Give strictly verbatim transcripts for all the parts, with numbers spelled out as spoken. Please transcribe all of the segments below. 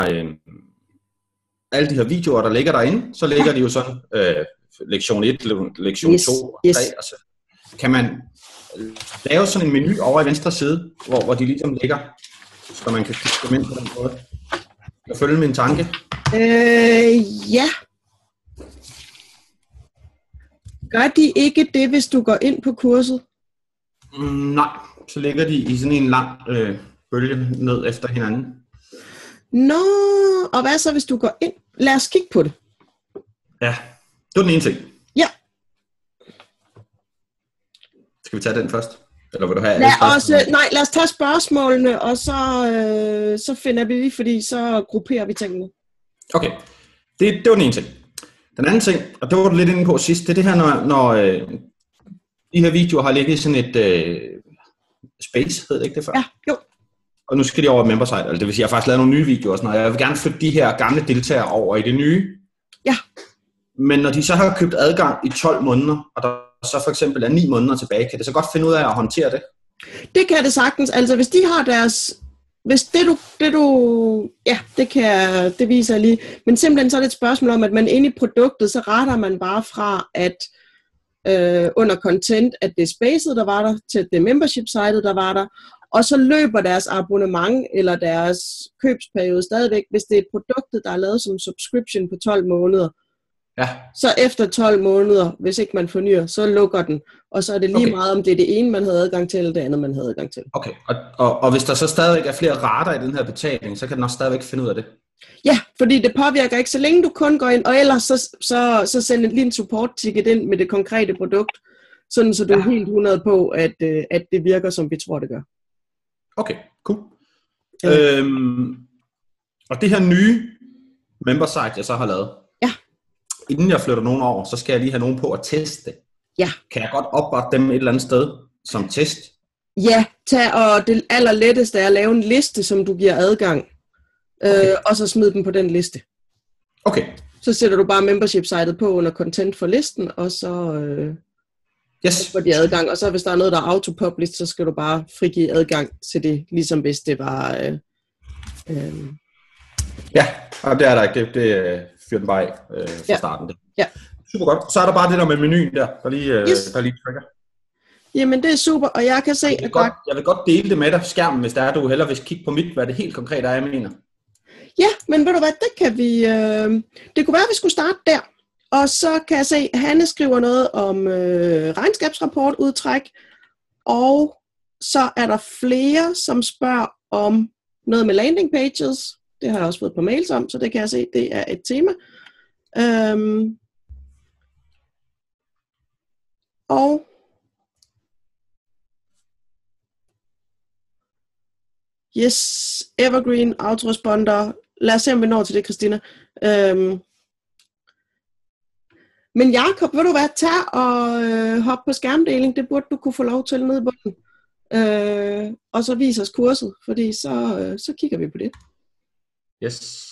øh, alle de her videoer, der ligger derinde, så ligger ja. de jo sådan, øh, lektion et, lektion yes. to og yes. tre, og så kan man lave sådan en menu over i venstre side, hvor, hvor de ligesom ligger, så man kan klikke dem ind på den måde. Kan følge min tanke? Øh, ja. Gør de ikke det, hvis du går ind på kurset? Mm, nej, så ligger de i sådan en lang øh, bølge ned efter hinanden. Nå, og hvad så, hvis du går ind? Lad os kigge på det. Ja, det var den ene ting. Ja. Skal vi tage den først? Eller vil du have lad os, nej, lad os tage spørgsmålene, og så, øh, så finder vi lige, fordi så grupperer vi tingene. Okay, det, det var den ene ting. Den anden ting, og det var du lidt inde på sidst, det er det her, når, når øh, de her videoer har ligget i sådan et øh, space, hed det ikke det før? Ja, jo. Og nu skal de over membersite, altså det vil sige, at jeg har faktisk lavet nogle nye videoer og sådan noget. Jeg vil gerne flytte de her gamle deltagere over i det nye. Ja. Men når de så har købt adgang i tolv måneder, og der så for eksempel er ni måneder tilbage, kan det så godt finde ud af at håndtere det? Det kan det sagtens. Altså hvis de har deres, hvis det du, det du, ja, det kan, det viser jeg lige. Men simpelthen så er det et spørgsmål om, at man inde i produktet, så retter man bare fra, at øh, under content, at det er spacet, der var der, til at det er membership-sitet, der var der, og så løber deres abonnement eller deres købsperiode stadigvæk, hvis det er produktet, der er lavet som subscription på tolv måneder. Ja. Så efter tolv måneder, hvis ikke man fornyer, så lukker den. Og så er det lige okay. meget, om det er det ene, man havde adgang til, eller det andet, man havde adgang til. Okay, og, og, og hvis der så stadigvæk er flere rater i den her betaling, så kan den også stadigvæk finde ud af det? Ja, fordi det påvirker ikke, så længe du kun går ind, og ellers så, så, så send lige en support-ticket ind med det konkrete produkt, sådan så du ja. er helt hundrede på, at, at det virker, som vi tror, det gør. Okay, cool. Ja. Øhm, og det her nye membersite, jeg så har lavet, inden jeg flytter nogen over, så skal jeg lige have nogen på at teste det. Ja. Kan jeg godt oprette dem et eller andet sted som test? Ja, tag, og det allerletteste er at lave en liste, som du giver adgang, okay. øh, og så smid den på den liste. Okay. Så sætter du bare membership-sitet på under content for listen, og så, øh, yes. så får de adgang. Og så hvis der er noget, der er autopublished, så skal du bare frigive adgang til det, ligesom hvis det var... Øh, øh, ja, og det er der ikke. Det, det fyrer den bare af øh, fra ja. starten. Det. Ja. Super godt. Så er der bare det der med menuen der, der lige, øh, yes. der lige trigger. Jamen det er super, og jeg kan se... Jeg vil, at godt, der... jeg vil godt dele det med dig, skærmen, hvis der er, du hellere vil kigge på mit, hvad det helt konkret er, jeg mener. Ja, men ved du hvad, det kan vi... Øh... Det kunne være, at vi skulle starte der. Og så kan jeg se, at Hanne skriver noget om øh, regnskabsrapportudtræk, og så er der flere, som spørger om noget med landing pages. Det har jeg også fået på mails om, så det kan jeg se, det er et tema. Øhm. Og yes, Evergreen, autoresponder. Lad os se, om vi når til det, Christina. Øhm. Men Jakob, vil du være, tag og øh, hoppe på skærmdeling? Det burde du kunne få lov til nede i bunden. Øh, og så vis os kurset, fordi så, øh, så kigger vi på det. Yes.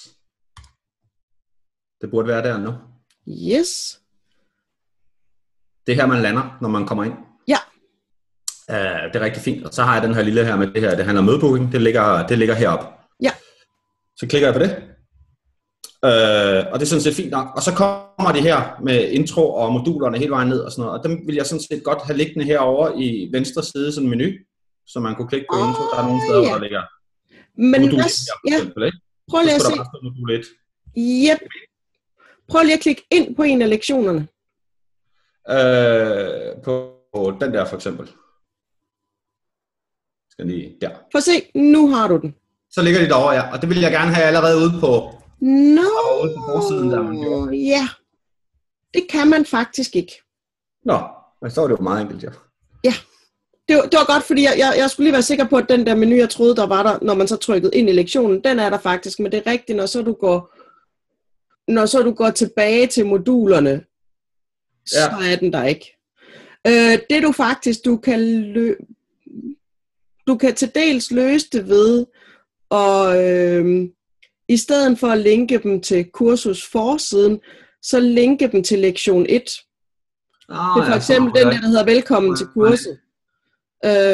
Det burde være der nu. Yes. Det er her, man lander, når man kommer ind. Ja. Uh, det er rigtig fint. Og så har jeg den her lille her med det her, det handler om mødebooking. Det ligger, det ligger heroppe. Ja. Så klikker jeg på det. Uh, og det er sådan set fint nok. Og så kommer det her med intro og modulerne hele vejen ned og sådan noget. Og dem vil jeg sådan set godt have liggende herovre i venstre side, sådan en menu, så man kunne klikke på oh, intro. Der er nogle steder, ja. Der ligger Men modul hvad, ja. Ja. Prøv lige at se. Yep. Prøv lige at klikke ind på en af lektionerne. Uh, på, på den der for eksempel. Skal lige der. Prøv at se, nu har du den. Så ligger de derovre, ja. Og det vil jeg gerne have allerede ude på, no. ude på forsiden der. Man ja, det kan man faktisk ikke. Nå, men så er det jo meget enkelt, ja. Ja, det var, det var godt, fordi jeg, jeg, jeg skulle lige være sikker på, at den der menu, jeg troede, der var der, når man så trykkede ind i lektionen, den er der faktisk. Men det er rigtigt, når så du går, når så du går tilbage til modulerne, ja. Så er den der ikke. Øh, det du faktisk, du kan lø- du kan til dels løse det ved, og øh, i stedet for at linke dem til kursus forsiden, så linke dem til lektion et. Oh, det er for eksempel ja, den der, der hedder velkommen ja, til kurset.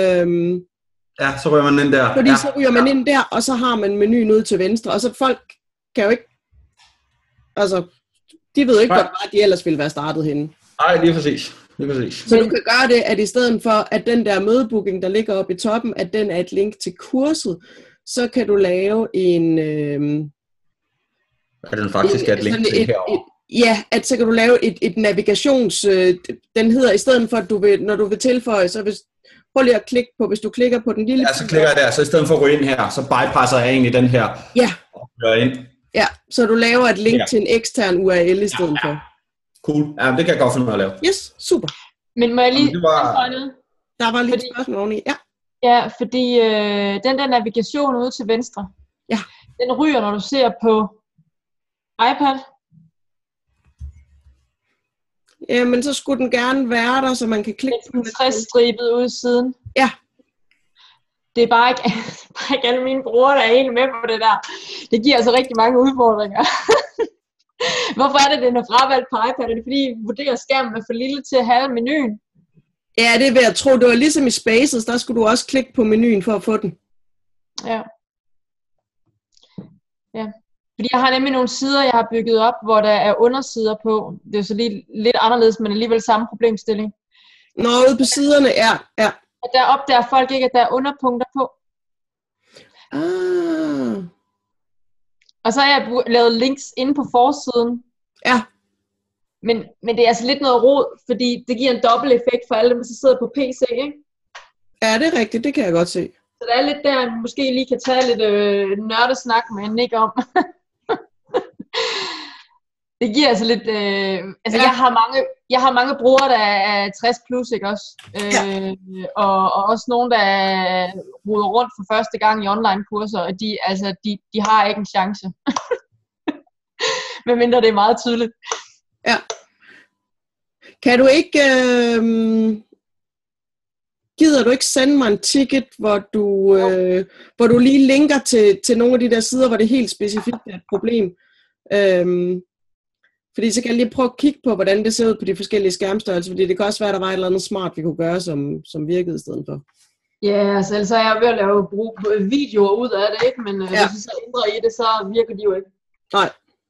Øhm, ja, så ryger man ind der. Fordi ja, så ryger man ja. ind der, og så har man menuen ud til venstre, og så folk kan jo ikke, altså, de ved jo ikke, hvor de ellers ville være startet henne. Nej, lige præcis. lige præcis. Så du kan gøre det, at i stedet for, at den der mødebooking, der ligger oppe i toppen, at den er et link til kurset, så kan du lave en... Øh, at den faktisk er et link til herovre. Ja, at så kan du lave et, et navigations... Øh, den hedder, i stedet for, at du vil, når du vil tilføje, så hvis, prøv lige at klikke på, hvis du klikker på den lille... Ja, så klikker jeg der, så i stedet for at gå ind her, så bypasser jeg egentlig den her. Ja. Og kører ind. Ja, så du laver et link ja. til en ekstern U R L i stedet ja, ja. for. Cool, ja, det kan jeg godt finde ud af at lave. Yes, super. Men må jeg lige... Jamen, var... Der var lige fordi, et spørgsmål oveni, ja. Ja, fordi øh, den der navigation ude til venstre, ja. den ryger, når du ser på iPad. Ja, men så skulle den gerne være der, så man kan klikke på den. tres-stribet ude i siden. Ja. Det er bare ikke, bare ikke alle mine brugere, der er helt med på det der. Det giver altså rigtig mange udfordringer. Hvorfor er det, den er fravalgt på iPad? Er det fordi, I vurderer skærmen er for lille til at have menuen? Ja, det vil jeg tro. Det var ligesom i Spaces, der skulle du også klikke på menuen for at få den. Ja. Ja. Fordi jeg har nemlig nogle sider, jeg har bygget op, hvor der er undersider på. Det er så lige lidt anderledes, men alligevel samme problemstilling. Nå, ude på siderne, ja. ja. Og der opdager folk ikke, at der er underpunkter på. Ah. Og så har jeg lavet links inde på forsiden. Ja. Men, men det er altså lidt noget rod, fordi det giver en dobbelt effekt for alle dem, der sidder på P C, ikke? Ja, det er rigtigt. Det kan jeg godt se. Så der er lidt der, man måske lige kan tage lidt øh, nørdesnak med Nick om. Det giver altså lidt... Øh, altså, ja. jeg, har mange, jeg har mange brugere, der er tres plus, ikke også? Øh, ja. og, og også nogen, der roder rundt for første gang i online-kurser, og de, altså, de, de har ikke en chance. Medmindre det er meget tydeligt. Ja. Kan du ikke... Øh... Gider du ikke sende mig en ticket, hvor du, øh, hvor du lige linker til, til nogle af de der sider, hvor det helt specifikt er et problem? Øhm, fordi så kan jeg lige prøve at kigge på, hvordan det ser ud på de forskellige skærmstørrelser, fordi det kan også være, at der var et eller andet smart, vi kunne gøre, som, som virkede i stedet for. Ja, altså ellers er jeg ved at lave brug videoer ud af det, ikke? Men øh, ja. Hvis vi så ændrer i det, så virker de jo ikke. Nej.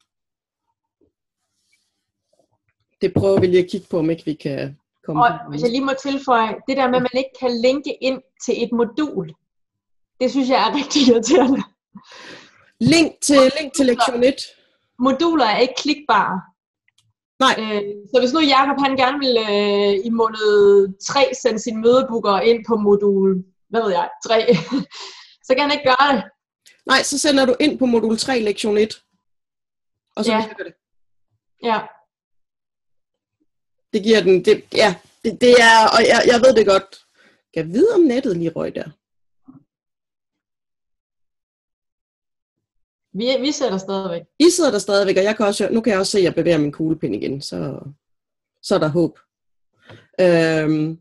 Det prøver vi lige at kigge på, om ikke vi kan... Og hvis jeg lige må tilføje, det der med, at man ikke kan linke ind til et modul, det synes jeg er rigtig irriterende. Link til, link til lektion et. Moduler er ikke klikbare. Nej. Øh, så hvis nu Jacob han gerne vil øh, i måned tre sende sin mødebooker ind på modul, hvad ved jeg, tre, så kan han ikke gøre det. Nej, så sender du ind på modul tre, lektion et. Og så ja. virker det. Ja. Det giver den, det, ja, det, det er, og jeg, jeg ved det godt. Kan jeg vide, om nettet lige røg der? Vi, vi sidder stadigvæk. I sidder der stadigvæk, og jeg kan også, nu kan jeg også se, at jeg bevæger min kuglepind igen, så, så er der håb. Øhm,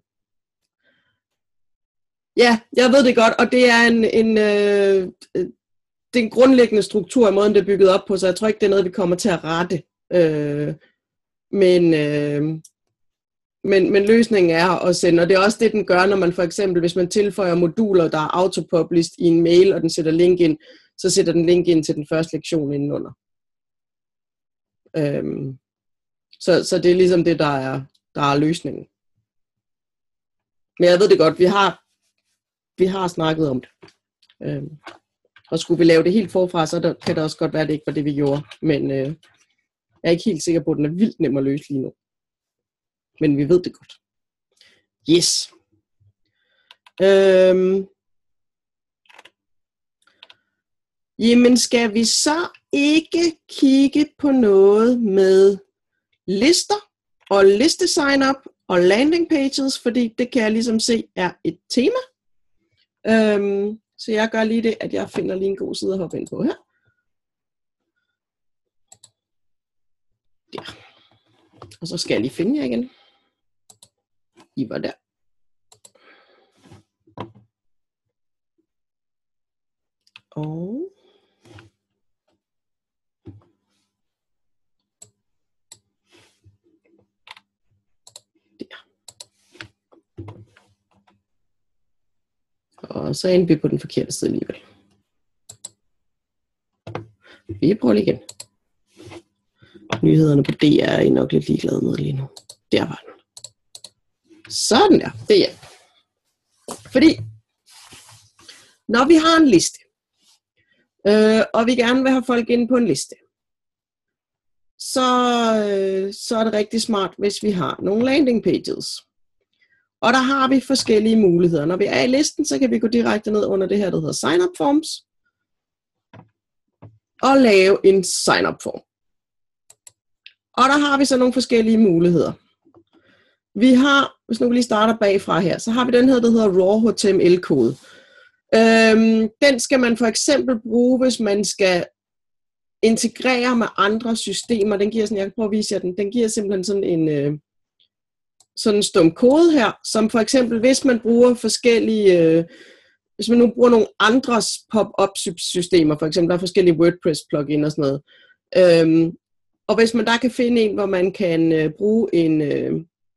ja, jeg ved det godt, og det er en, en, øh, det er en grundlæggende struktur i måden, det er bygget op på, så jeg tror ikke, det er noget, vi kommer til at rette. Øh, men... Øh, Men, men løsningen er at sende, og det er også det, den gør, når man for eksempel, hvis man tilføjer moduler, der er autopublished i en mail, og den sætter link ind, så sætter den link ind til den første lektion indenunder. Øhm, så, så det er ligesom det, der er, der er løsningen. Men jeg ved det godt, vi har, vi har snakket om det. Øhm, og skulle vi lave det helt forfra, så der, kan det også godt være, at det ikke var det, vi gjorde. Men øh, jeg er ikke helt sikker på, at den er vildt nem at løse lige nu. Men vi ved det godt. Yes. Øhm. Jamen skal vi så ikke kigge på noget med lister og liste sign up og landing pages, fordi det kan jeg ligesom se er et tema. Øhm. Så jeg gør lige det, at jeg finder lige en god side at hoppe ind på her. Der. Og så skal jeg lige finde jer igen. I var der. Og der. Og så endte vi på den forkerte side alligevel. Vi prøver igen. Nyhederne på D R er I nok lidt ligeglade med lige nu. Der var den. Sådan der. Det er fordi, når vi har en liste, øh, og vi gerne vil have folk ind på en liste, så, øh, så er det rigtig smart, hvis vi har nogle landing pages. Og der har vi forskellige muligheder. Når vi er i listen, så kan vi gå direkte ned under det her, der hedder Sign Up Forms, og lave en Sign Up Form. Og der har vi så nogle forskellige muligheder. Vi har, hvis nu vi lige starter bagfra her, så har vi den her, der hedder Raw H T M L-kode. Øhm, den skal man for eksempel bruge, hvis man skal integrere med andre systemer. Den giver sådan, jeg kan prøve at vise jer den, den giver simpelthen sådan en, øh, sådan en stum kode her, som for eksempel, hvis man bruger forskellige, øh, hvis man nu bruger nogle andres pop-up systemer, for eksempel der er forskellige WordPress plugin og sådan noget, øhm, og hvis man der kan finde en, hvor man kan øh, bruge en øh,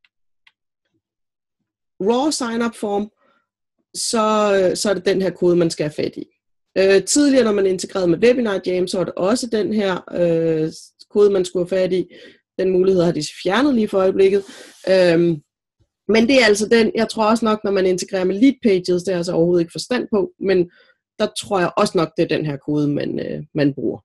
raw sign-up form, så, så er det den her kode, man skal have fat i. Øh, tidligere, når man integrerede med Webinar Jam, så var det også den her øh, kode, man skulle have fat i. Den mulighed har de fjernet lige for øjeblikket. Øhm, men det er altså den, jeg tror også nok, når man integrerer med lead pages, det er altså overhovedet ikke forstand på, men der tror jeg også nok, det er den her kode, man, øh, man bruger.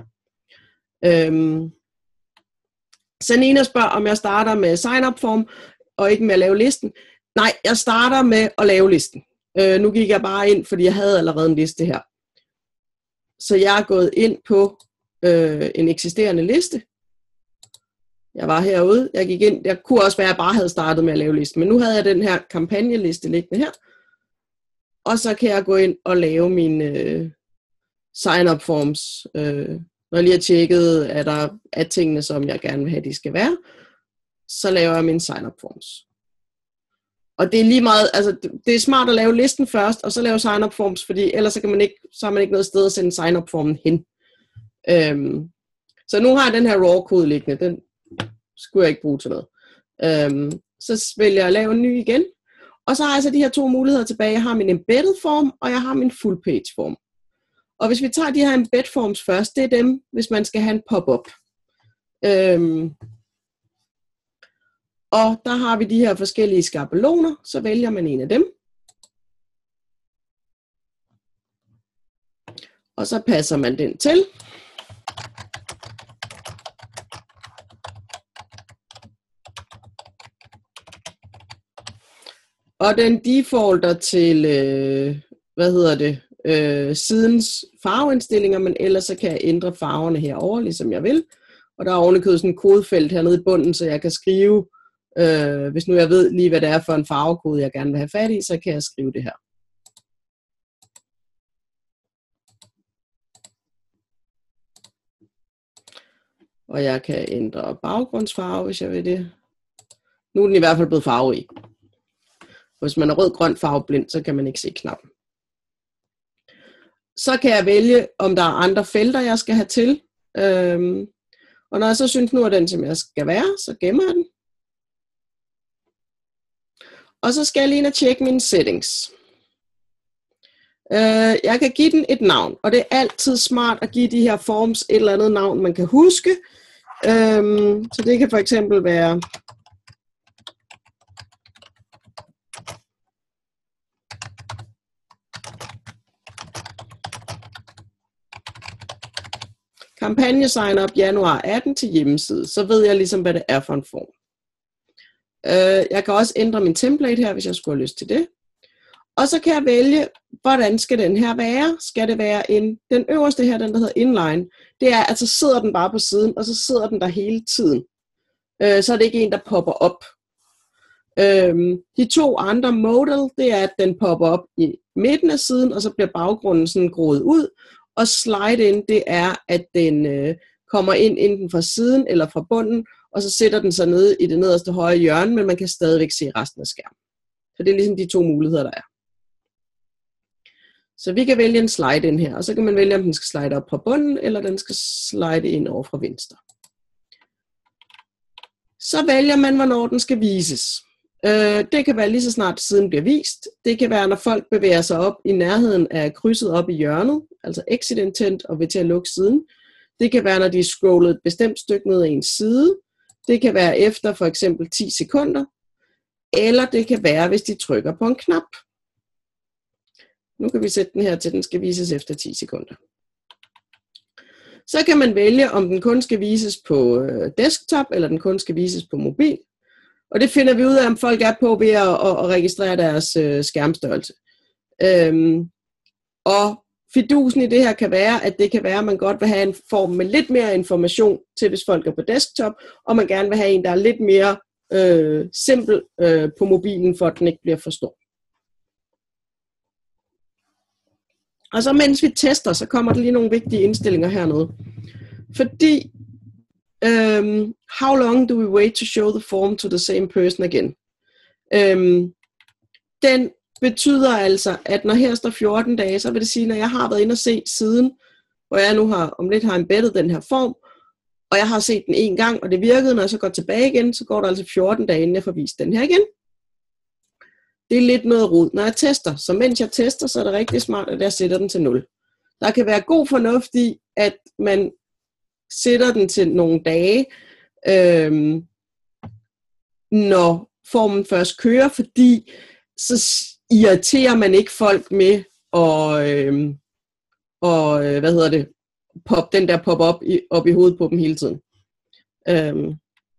Øhm, Sanina spørger, om jeg starter med sign-up form, og ikke med at lave listen. Nej, jeg starter med at lave listen. Øh, nu gik jeg bare ind, fordi jeg havde allerede en liste her. Så jeg er gået ind på øh, en eksisterende liste. Jeg var herude, jeg gik ind, jeg kunne også være, at jeg bare havde startet med at lave listen, men nu havde jeg den her kampagneliste liggende her. Og så kan jeg gå ind og lave mine øh, sign-up forms. Øh, når jeg lige har tjekket, at der er tingene, som jeg gerne vil have, de skal være, så laver jeg mine sign-up forms. Og det er lige meget, altså det er smart at lave listen først, og så lave sign-up forms, fordi ellers så kan man ikke, så har man ikke noget sted at sende sign-up formen hen. Øhm, så nu har jeg den her raw-kode liggende, den skulle jeg ikke bruge til noget. Øhm, så vælger jeg at lave en ny igen, og så har jeg så de her to muligheder tilbage. Jeg har min embedded form, og jeg har min full page form. Og hvis vi tager de her embed forms først, det er dem, hvis man skal have en pop-up. Øhm, Og der har vi de her forskellige skabeloner, så vælger man en af dem. Og så passer man den til. Og den defaulter til, øh, hvad hedder det, øh, sidens farveindstillinger, men ellers så kan jeg ændre farverne herover, ligesom jeg vil. Og der er ovenikøbet sådan et kodefelt hernede i bunden, så jeg kan skrive, Øh, hvis nu jeg ved lige, hvad det er for en farvekode, jeg gerne vil have fat i, så kan jeg skrive det her. Og jeg kan ændre baggrundsfarve, hvis jeg vil det. Nu er den i hvert fald blevet farve i. Hvis man er rød-grøn farveblind, så kan man ikke se knappen. Så kan jeg vælge, om der er andre felter, jeg skal have til. Øhm, og når jeg så synes, nu er den, som jeg skal være, så gemmer jeg den. Og så skal jeg lige ind og tjekke mine settings. Øh, jeg kan give den et navn, og det er altid smart at give de her forms et eller andet navn, man kan huske. Øh, så det kan for eksempel være kampagne sign up januar atten til hjemmeside. Så ved jeg ligesom, hvad det er for en form. Jeg kan også ændre min template her, hvis jeg skulle have lyst til det. Og så kan jeg vælge, hvordan skal den her være. Skal det være en, den øverste her, den der hedder inline. Det er, at så sidder den bare på siden, og så sidder den der hele tiden. Så er det ikke en, der popper op. De to andre modal, det er, at den popper op i midten af siden, og så bliver baggrunden sådan groet ud. Og slide in, det er, at den kommer ind enten fra siden eller fra bunden, og så sætter den sig nede i det nederste højre hjørne, men man kan stadigvæk se resten af skærmen. Så det er ligesom de to muligheder, der er. Så vi kan vælge en slide ind her, og så kan man vælge, om den skal slide op fra bunden, eller den skal slide ind over fra venstre. Så vælger man, hvornår den skal vises. Det kan være lige så snart siden bliver vist. Det kan være, når folk bevæger sig op i nærheden af krydset op i hjørnet, altså exit intent, og vil til at lukke siden. Det kan være, når de er scrollet et bestemt stykke ned ad en side. Det kan være efter for eksempel ti sekunder. Eller det kan være, hvis de trykker på en knap. Nu kan vi sætte den her til, den skal vises efter ti sekunder. Så kan man vælge, om den kun skal vises på desktop, eller den kun skal vises på mobil. Og det finder vi ud af, om folk er på ved at, at registrere deres øh, skærmstørrelse. Øhm, og fidusen i det her kan være, at det kan være, at man godt vil have en form med lidt mere information til, hvis folk er på desktop, og man gerne vil have en, der er lidt mere øh, simpel øh, på mobilen, for at den ikke bliver for stor. Og så mens vi tester, så kommer der lige nogle vigtige indstillinger hernede. Fordi Um, how long do we wait to show the form to the same person again? Um, den betyder altså, at når her står fjorten dage, så vil det sige, når jeg har været inde og se siden, hvor jeg nu har om lidt har embeddet den her form, og jeg har set den en gang, og det virkede, når jeg så går tilbage igen, så går der altså fjorten dage, inden jeg får vist den her igen. Det er lidt noget rod, når jeg tester. Så mens jeg tester, så er det rigtig smart, at jeg sætter den til nul. Der kan være god fornuft i, at man sætter den til nogle dage, øhm, når formen først kører, fordi så irriterer man ikke folk med at, øhm, og, hvad hedder det, pop, den der pop op i, op i hovedet på dem hele tiden. Øhm.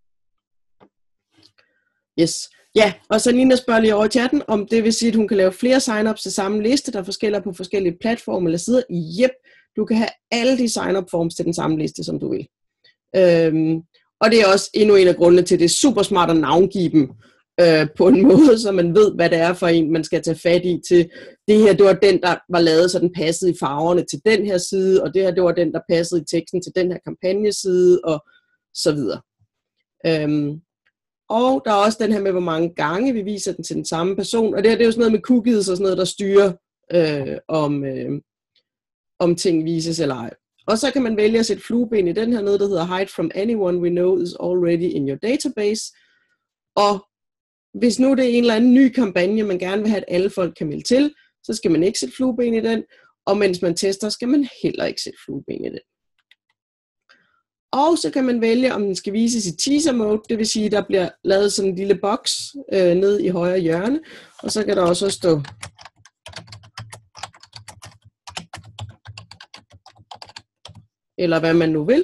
Yes. Ja, og så Nina spørger lige over chatten, om det vil sige, at hun kan lave flere sign-ups til samme liste, der forskellige på forskellige platforme eller sider. Jep. Du kan have alle de sign-up forms til den samme liste, som du vil. Øhm, og det er også endnu en af grundene til, at det er super smart at navngive dem øh, på en måde, så man ved, hvad det er for en, man skal tage fat i til. Det her, det var den, der var lavet, så den passede i farverne til den her side, og det her, det var den, der passede i teksten til den her kampagneside, og så videre. Øhm, og der er også den her med, hvor mange gange vi viser den til den samme person, og det her, det er jo sådan noget med cookies og sådan noget, der styrer øh, om... Øh, om ting vises eller ej. Og så kan man vælge at sætte flueben i den her nede, der hedder Hide from anyone we know is already in your database. Og hvis nu det er en eller anden ny kampagne, man gerne vil have, at alle folk kan melde til, så skal man ikke sætte flueben i den. Og mens man tester, skal man heller ikke sætte flueben i den. Og så kan man vælge, om den skal vises i teaser mode, det vil sige, at der bliver lavet sådan en lille boks øh, ned i højre hjørne. Og så kan der også stå eller hvad man nu vil.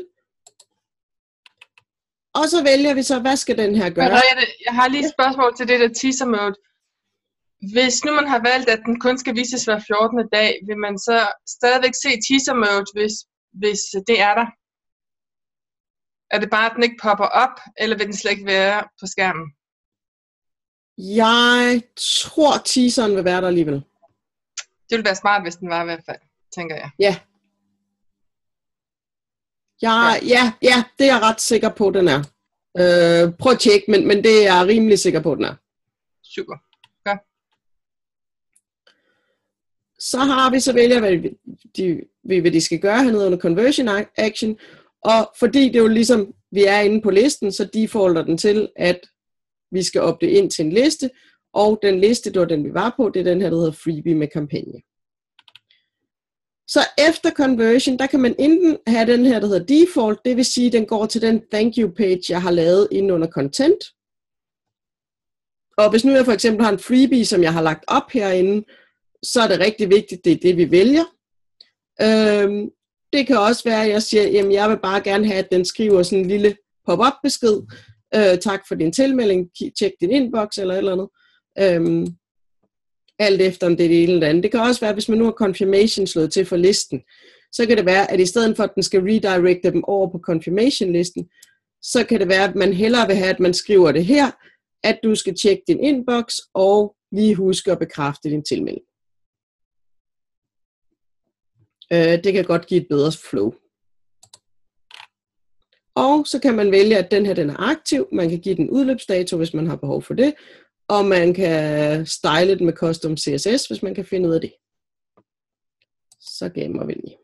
Og så vælger vi så, hvad skal den her gøre? Jeg har lige et spørgsmål til det der teaser mode. Hvis nu man har valgt, at den kun skal vises hver fjortende dag, vil man så stadigvæk se teaser mode, hvis, hvis det er der? Er det bare, at den ikke popper op, eller vil den slet ikke være på skærmen? Jeg tror, teaseren vil være der alligevel. Det ville være smart, hvis den var i hvert fald, tænker jeg. Ja. Ja, ja, ja, det er jeg ret sikker på, den er. Øh, prøv at tjekke, men, men det er jeg rimelig sikker på, den er. Super. Ja. Så har vi, så vælger hvad de, hvad de skal gøre hernede under Conversion Action. Og fordi det jo ligesom, vi er inde på listen, så defaulter den til, at vi skal opdage ind til en liste. Og den liste, det var den vi var på, det er den her, der hedder Freebie med kampagne. Så efter conversion, der kan man enten have den her, der hedder default, det vil sige, at den går til den thank you page, jeg har lavet inde under content. Og hvis nu jeg for eksempel har en freebie, som jeg har lagt op herinde, så er det rigtig vigtigt, det er det, vi vælger. Øhm, det kan også være, at jeg siger, jamen jeg vil bare gerne have, at den skriver sådan en lille pop-up besked. Øh, tak for din tilmelding, tjek din inbox eller et eller andet. Øhm, alt efter om det er det ene eller andet. Det kan også være, hvis man nu har confirmation slået til for listen, så kan det være, at i stedet for, at den skal redirecte dem over på confirmation-listen, så kan det være, at man hellere vil have, at man skriver det her, at du skal tjekke din inbox og lige huske at bekræfte din tilmelding. Øh, det kan godt give et bedre flow. Og så kan man vælge, at den her den er aktiv. Man kan give den udløbsdato, hvis man har behov for det. Og man kan style den med custom C S S, hvis man kan finde ud af det. Så gemmer vi lige.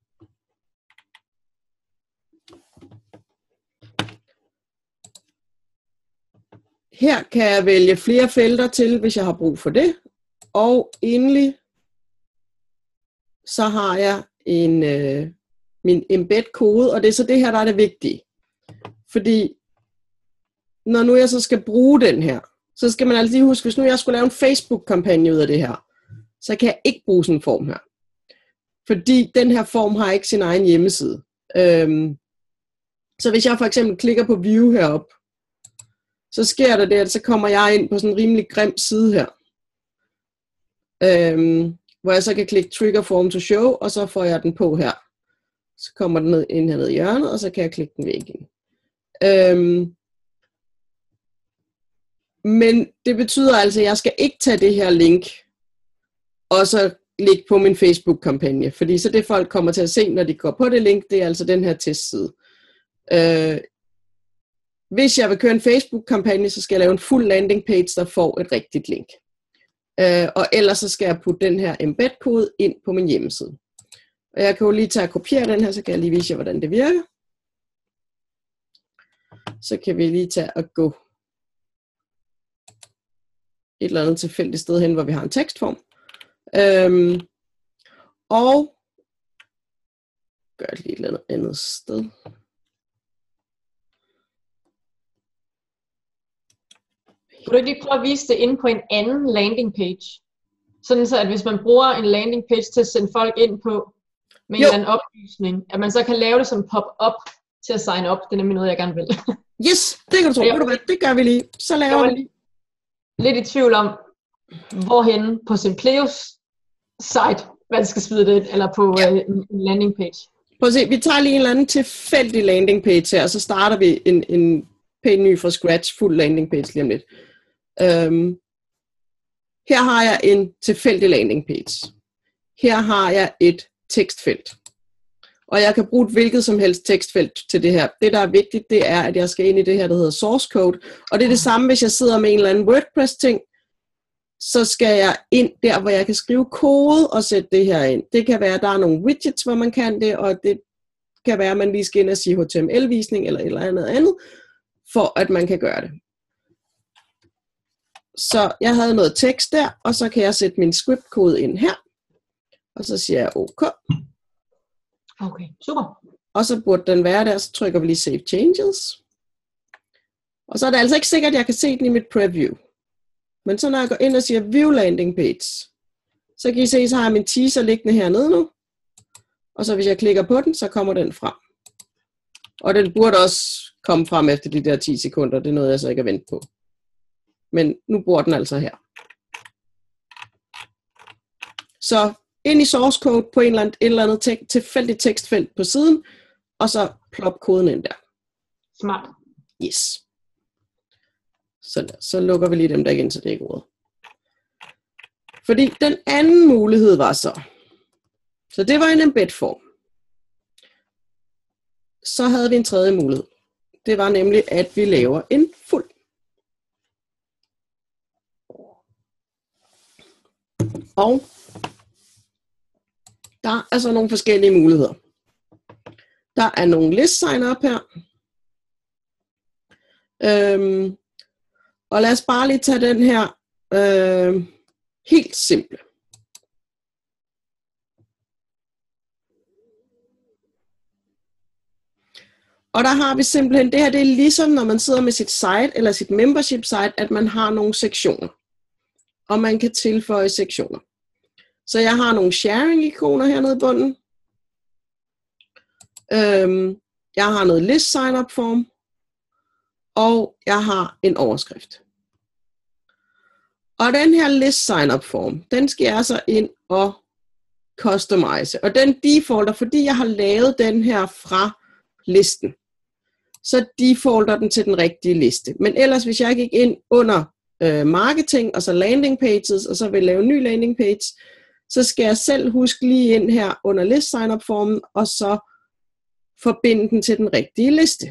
Her kan jeg vælge flere felter til, hvis jeg har brug for det. Og endelig så har jeg en øh, min embed-kode, og det er så det her, der er det vigtige. Fordi når nu jeg så skal bruge den her, så skal man altid huske, hvis nu jeg skulle lave en Facebook-kampagne ud af det her, så kan jeg ikke bruge sådan en form her. Fordi den her form har ikke sin egen hjemmeside. Øhm, så hvis jeg for eksempel klikker på View heroppe, så sker der det, at så kommer jeg ind på sådan en rimelig grim side her. Øhm, hvor jeg så kan klikke Trigger Form to Show, og så får jeg den på her. Så kommer den ned, ind hernede i hjørnet, og så kan jeg klikke den væk ind. Øhm, men det betyder altså, at jeg skal ikke tage det her link, og så lægge på min Facebook-kampagne. Fordi så det folk kommer til at se, når de går på det link, det er altså den her testside. Øh, hvis jeg vil køre en Facebook-kampagne, så skal jeg lave en fuld landing page, der får et rigtigt link. Øh, og ellers så skal jeg putte den her embed-kode ind på min hjemmeside. Og jeg kan jo lige tage og kopiere den her, så kan jeg lige vise jer, hvordan det virker. Så kan vi lige tage og gå et eller andet tilfældigt sted hen, hvor vi har en tekstform. Øhm, og gør det lige et eller andet, andet sted. Kunne du ikke lige prøve at vise det inde på en anden landing page? Sådan så, at hvis man bruger en landing page til at sende folk ind på med jo. En eller anden oplysning, at man så kan lave det som pop-up til at sign up. Det er nemlig noget, jeg gerne vil. Yes, det kan du tro. Jeg, det gør vi lige. Så laver vi lige. Lidt i tvivl om, hvorhenne på Simpleos site, hvad det skal smide det, eller på ja. uh, en landing page. Prøv at se, vi tager lige en eller anden tilfældig landing page her, og så starter vi en, en pæn ny fra scratch, fuld landing page lige om lidt. Um, her har jeg en tilfældig landing page. Her har jeg et tekstfelt. Og jeg kan bruge et hvilket som helst tekstfelt til det her. Det, der er vigtigt, det er, at jeg skal ind i det her, der hedder source code. Og det er det samme, hvis jeg sidder med en eller anden WordPress-ting, så skal jeg ind der, hvor jeg kan skrive kode og sætte det her ind. Det kan være, at der er nogle widgets, hvor man kan det, og det kan være, at man lige skal ind og sige H T M L-visning eller et eller andet andet, for at man kan gøre det. Så jeg havde noget tekst der, og så kan jeg sætte min script-kode ind her. Og så siger jeg OK. Okay, super. Og så burde den være der, så trykker vi lige Save Changes. Og så er det altså ikke sikkert, at jeg kan se den i mit preview. Men så når jeg går ind og siger View Landing Page, så kan I se, så har jeg min teaser liggende hernede nu. Og så hvis jeg klikker på den, så kommer den frem. Og den burde også komme frem efter de der ti sekunder. Det er noget, jeg så ikke har ventet på. Men nu bor den altså her. Så ind i source code på en eller anden, et eller andet te- tilfældigt tekstfelt på siden, og så plop koden ind der. Smart. Yes. Så, så lukker vi lige dem der igen, så det ikke ordet. Fordi den anden mulighed var så, så det var en embed-form. Så havde vi en tredje mulighed. Det var nemlig, at vi laver en fuld. Og der er så nogle forskellige muligheder. Der er nogle list sign up her. Øhm, og lad os bare lige tage den her øh, helt simple. Og der har vi simpelthen, det her det er ligesom når man sidder med sit site eller sit membership site, at man har nogle sektioner. Og man kan tilføje sektioner. Så jeg har nogle sharing-ikoner hernede i bunden. Øhm, jeg har noget list sign-up form. Og jeg har en overskrift. Og den her list sign-up form, den skal jeg så ind og customize. Og den defaulter, fordi jeg har lavet den her fra listen, så defaulter den til den rigtige liste. Men ellers, hvis jeg gik ind under øh, marketing, og så landing pages, og så vil lave en ny landing page, så skal jeg selv huske lige ind her under list sign-up formen, og så forbinde den til den rigtige liste.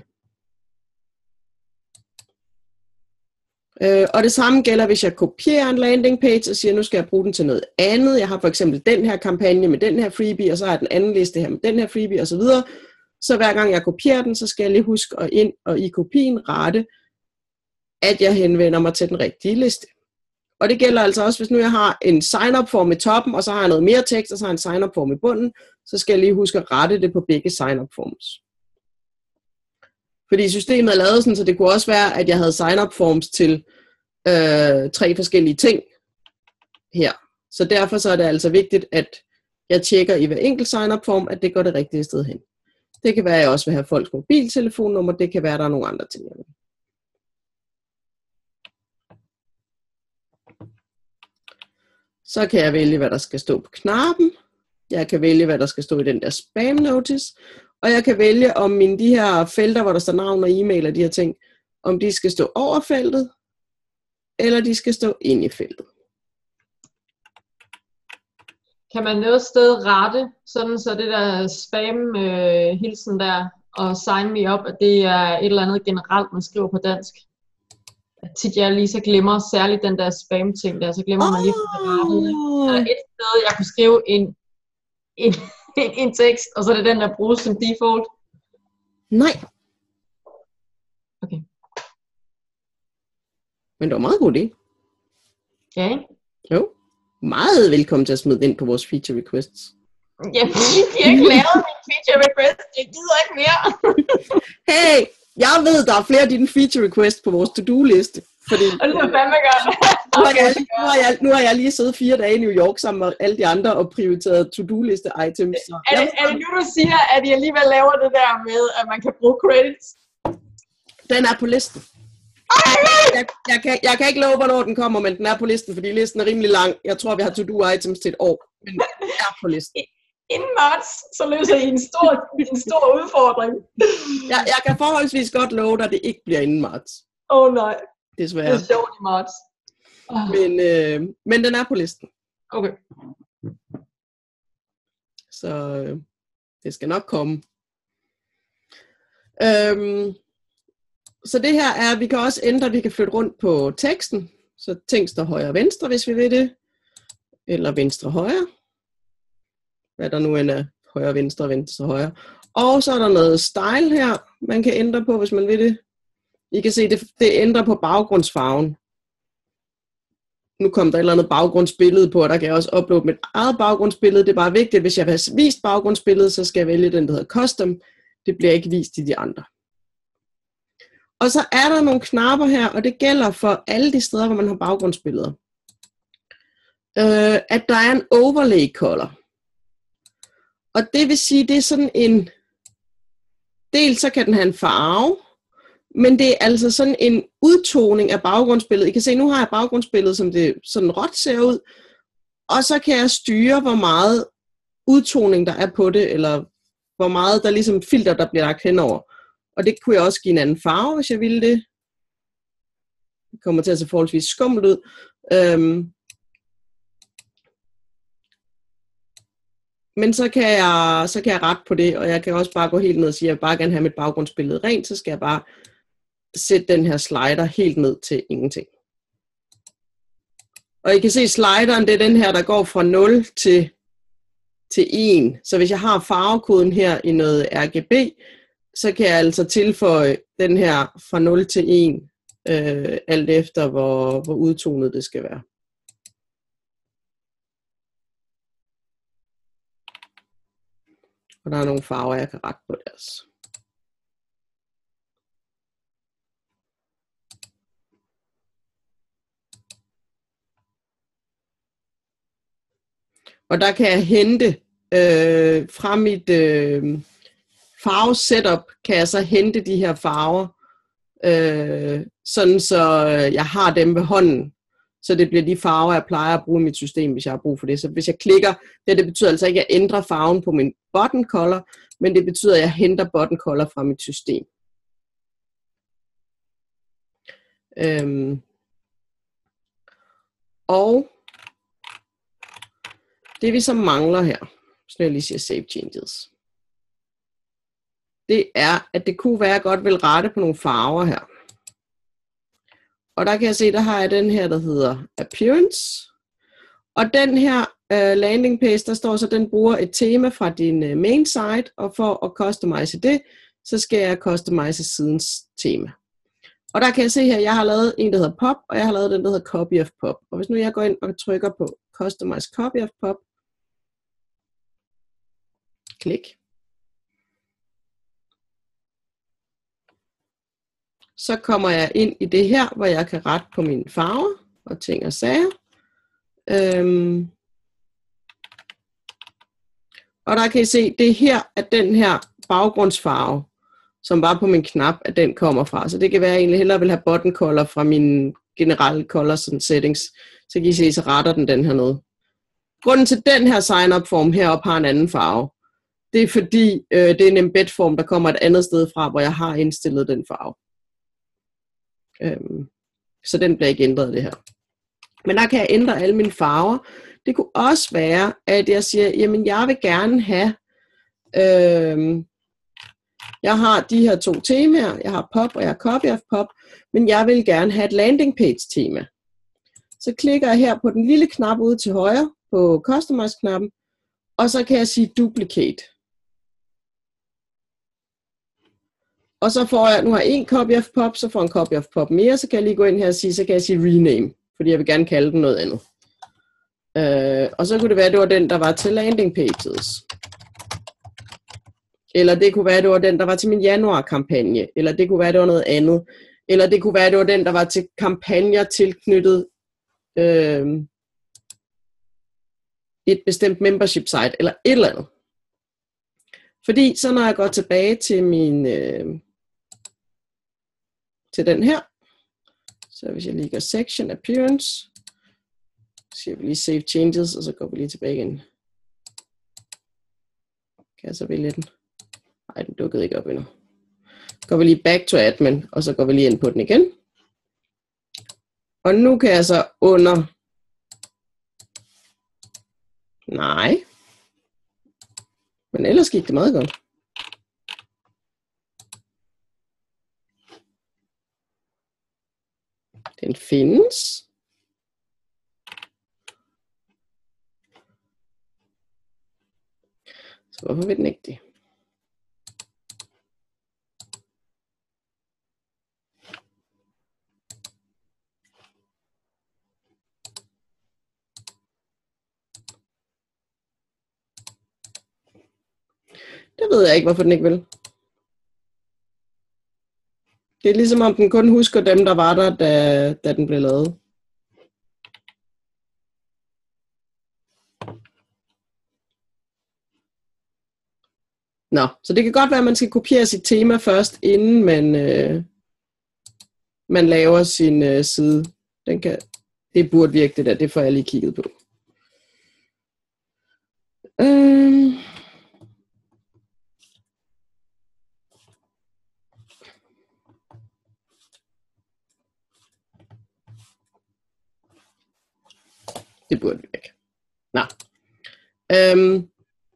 Øh, og det samme gælder, hvis jeg kopierer en landing page og siger, nu skal jeg bruge den til noget andet. Jeg har for eksempel den her kampagne med den her freebie, og så har jeg den anden liste her med den her freebie osv. Så, så hver gang jeg kopierer den, så skal jeg lige huske at ind og i kopien rette, at jeg henvender mig til den rigtige liste. Og det gælder altså også, hvis nu jeg har en sign-up form i toppen, og så har jeg noget mere tekst, og så har jeg en sign-up form i bunden, så skal jeg lige huske at rette det på begge sign-up forms. Fordi systemet er lavet sådan, så det kunne også være, at jeg havde sign-up forms til øh, tre forskellige ting her. Så derfor så er det altså vigtigt, at jeg tjekker i hver enkelt sign-up form, at det går det rigtige sted hen. Det kan være, at jeg også vil have folks mobiltelefonnummer. Det kan være, at der er nogle andre ting. Så kan jeg vælge, hvad der skal stå på knappen. Jeg kan vælge, hvad der skal stå i den der spam notice. Og jeg kan vælge, om mine de her felter, hvor der står navn og e-mail og de her ting, om de skal stå over feltet, eller de skal stå inde i feltet. Kan man noget sted rette, sådan så det der spam-hilsen øh, der, og sign me up, at det er et eller andet generelt, man skriver på dansk? At tit jeg lige så glemmer, særligt den der spam-ting der, så glemmer oh. man lige for det rettet. Er der et sted, jeg kunne skrive en, en, en, en tekst, og så er det den, der bruges som default? Nej. Okay. Men det var meget god idé. Ja, ikke? Jo. Meget velkommen til at smide ind på vores feature requests. Ja, vi har ikke lavet min feature request. Jeg gider ikke mere. Hey, jeg ved, der er flere af dine feature requests på vores to-do-liste. Fordi, og det er fandme godt. nu, har jeg, nu, har jeg, nu har jeg lige siddet fire dage i New York sammen med alle de andre og prioriteret to-do-liste items. Så er, det, er det nu, du siger, at I alligevel laver det der med, at man kan bruge credits? Den er på listen. Jeg, jeg, kan, jeg kan ikke love, hvornår den kommer, men den er på listen, fordi listen er rimelig lang. Jeg tror, vi har to-do-items til et år, men den er på listen. Inden marts, så løser I en stor, en stor udfordring. Jeg, jeg kan forholdsvis godt love dig, at det ikke bliver inden marts. Åh oh, nej. Desværre. Det er sjovt i marts. Oh. Men, øh, men den er på listen. Okay. Så øh, det skal nok komme. Øhm, Så det her er, vi kan også ændre, vi kan flytte rundt på teksten. Så ting står højre og venstre, hvis vi vil det. Eller venstre og højre. Hvad der nu end er højre og venstre og venstre og højre. Og så er der noget style her, man kan ændre på, hvis man vil det. I kan se, det, det ændrer på baggrundsfarven. Nu kom der et eller andet baggrundsbillede på, og der kan jeg også uploade mit eget baggrundsbillede. Det er bare vigtigt, hvis jeg vil have vist baggrundsbilledet, så skal jeg vælge den, der hedder custom. Det bliver ikke vist i de andre. Og så er der nogle knapper her, og det gælder for alle de steder, hvor man har baggrundsbilleder. Øh, at der er en overlay color. Og det vil sige, det er sådan en, dels så kan den have en farve, men det er altså sådan en udtoning af baggrundsbilledet. I kan se, nu har jeg baggrundsbilledet, som det sådan råt ser ud, og så kan jeg styre, hvor meget udtoning der er på det, eller hvor meget der ligesom filter, der bliver lagt henover. Og det kunne jeg også give en anden farve, hvis jeg ville det. Det kommer til at se forholdsvis skummelt ud. Øhm. Men så kan, jeg, så kan jeg rette på det, og jeg kan også bare gå helt ned og sige, at jeg bare gerne have mit baggrundsbillede rent, så skal jeg bare sætte den her slider helt ned til ingenting. Og I kan se, slideren, det er den her, der går fra nul til, til en. Så hvis jeg har farvekoden her i noget R G B, så kan jeg altså tilføje den her fra nul til en, øh, alt efter hvor, hvor udtonet det skal være. Og der er nogle farver, jeg kan rette på deres. Og der kan jeg hente øh, fra mit øh, farvesetup, kan jeg så hente de her farver, øh, sådan så jeg har dem ved hånden. Så det bliver de farver, jeg plejer at bruge i mit system, hvis jeg har brug for det. Så hvis jeg klikker, det, det betyder altså ikke, at jeg ændrer farven på min button color, men det betyder, at jeg henter button color fra mit system. Øhm. Og det vi så mangler her, så jeg lige siger save changes, det er, at det kunne være, at jeg godt vil rette på nogle farver her. Og der kan jeg se, der har jeg den her, der hedder Appearance. Og den her uh, landing page, der står så, den bruger et tema fra din uh, main site, og for at customize det, så skal jeg customize sidens tema. Og der kan jeg se her, jeg har lavet en, der hedder Pop, og jeg har lavet den, der hedder Copy of Pop. Og hvis nu jeg går ind og trykker på Customize Copy of Pop, Klik. Så kommer jeg ind i det her, hvor jeg kan rette på mine farver og ting og sager. Øhm. Og der kan I se, det er her, at den her baggrundsfarve, som var på min knap, at den kommer fra. Så det kan være, at jeg egentlig hellere vil have button color fra mine generelle colors and settings. Så kan I se, så retter den den hernede. Grunden til den her sign-up form heroppe har en anden farve. Det er fordi, øh, det er en embed form, der kommer et andet sted fra, hvor jeg har indstillet den farve. Øhm, så den bliver ikke ændret det her. Men der kan jeg ændre alle mine farver. Det kunne også være, at jeg siger, jamen jeg vil gerne have, øh, jeg har de her to temaer, jeg har pop og jeg har copy of pop, men jeg vil gerne have et landing page tema. Så klikker jeg her på den lille knap ude til højre, på customize knappen, og så kan jeg sige duplicate. Og så får jeg, nu har jeg en copy of pop, så får jeg en copy of pop mere, så kan jeg lige gå ind her og sige, så kan jeg sige rename, fordi jeg vil gerne kalde den noget andet. Uh, og så kunne det være, at det var den, der var til landing pages. Eller det kunne være, at det var den, der var til min januar-kampagne. Eller det kunne være, at det var noget andet. Eller det kunne være, at det var den, der var til kampagner tilknyttet uh, et bestemt membership site. Eller et eller andet. Fordi så når jeg går tilbage til min uh, til den her, så hvis jeg lige gør section appearance, så siger vi lige save changes, og så går vi lige tilbage igen. Kan jeg så vælge den? Nej, den dukkede ikke op endnu. Så går vi lige back to admin, og så går vi lige ind på den igen. Og nu kan jeg så under... Nej. Men ellers gik det meget godt. Den findes. Så hvorfor vil den ikke det? Det ved jeg ikke, hvorfor den ikke vil. Det er ligesom om den kun husker dem, der var der, da, da den blev lavet. Nå, så det kan godt være, at man skal kopiere sit tema først, inden man, øh, man laver sin øh, side. Den kan, det burde virke det der, det får jeg lige kigget på. Øh. Det burde virke. Nå. Øhm.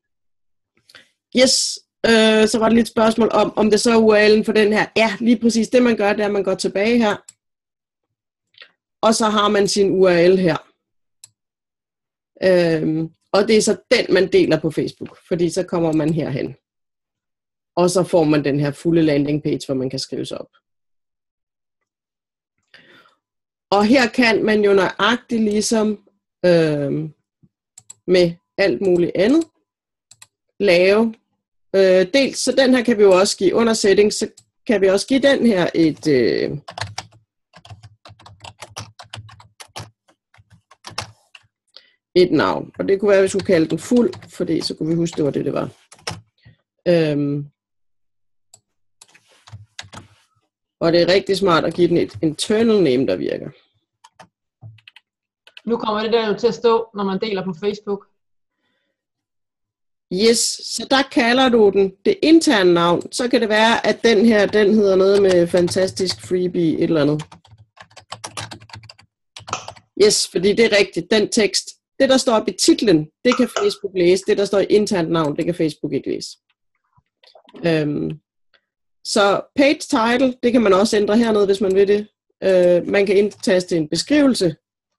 Yes, øh, så var det lidt et spørgsmål om, om det så er U R L'en for den her. Ja, lige præcis det man gør, det er, at man går tilbage her. Og så har man sin U R L her. Øhm, og det er så den, man deler på Facebook. Fordi så kommer man herhen. Og så får man den her fulde landing page, hvor man kan skrive sig op. Og her kan man jo nøjagtigt ligesom øh, med alt muligt andet lave øh, dels, så den her kan vi jo også give under settings, så kan vi også give den her et øh, et navn, og det kunne være, at vi skulle kalde den fuld, fordi så kunne vi huske, det var det, det var. Øhm, og det er rigtig smart at give den et internal name, der virker. Nu kommer det der jo til at stå, når man deler på Facebook. Yes, så der kalder du den det interne navn. Så kan det være, at den her, den hedder noget med fantastisk freebie, et eller andet. Yes, fordi det er rigtigt. Den tekst, det der står op i titlen, det kan Facebook læse. Det der står i internt navn, det kan Facebook ikke læse. Øhm, så page title, det kan man også ændre hernede, hvis man vil det. Øh, man kan indtaste en beskrivelse.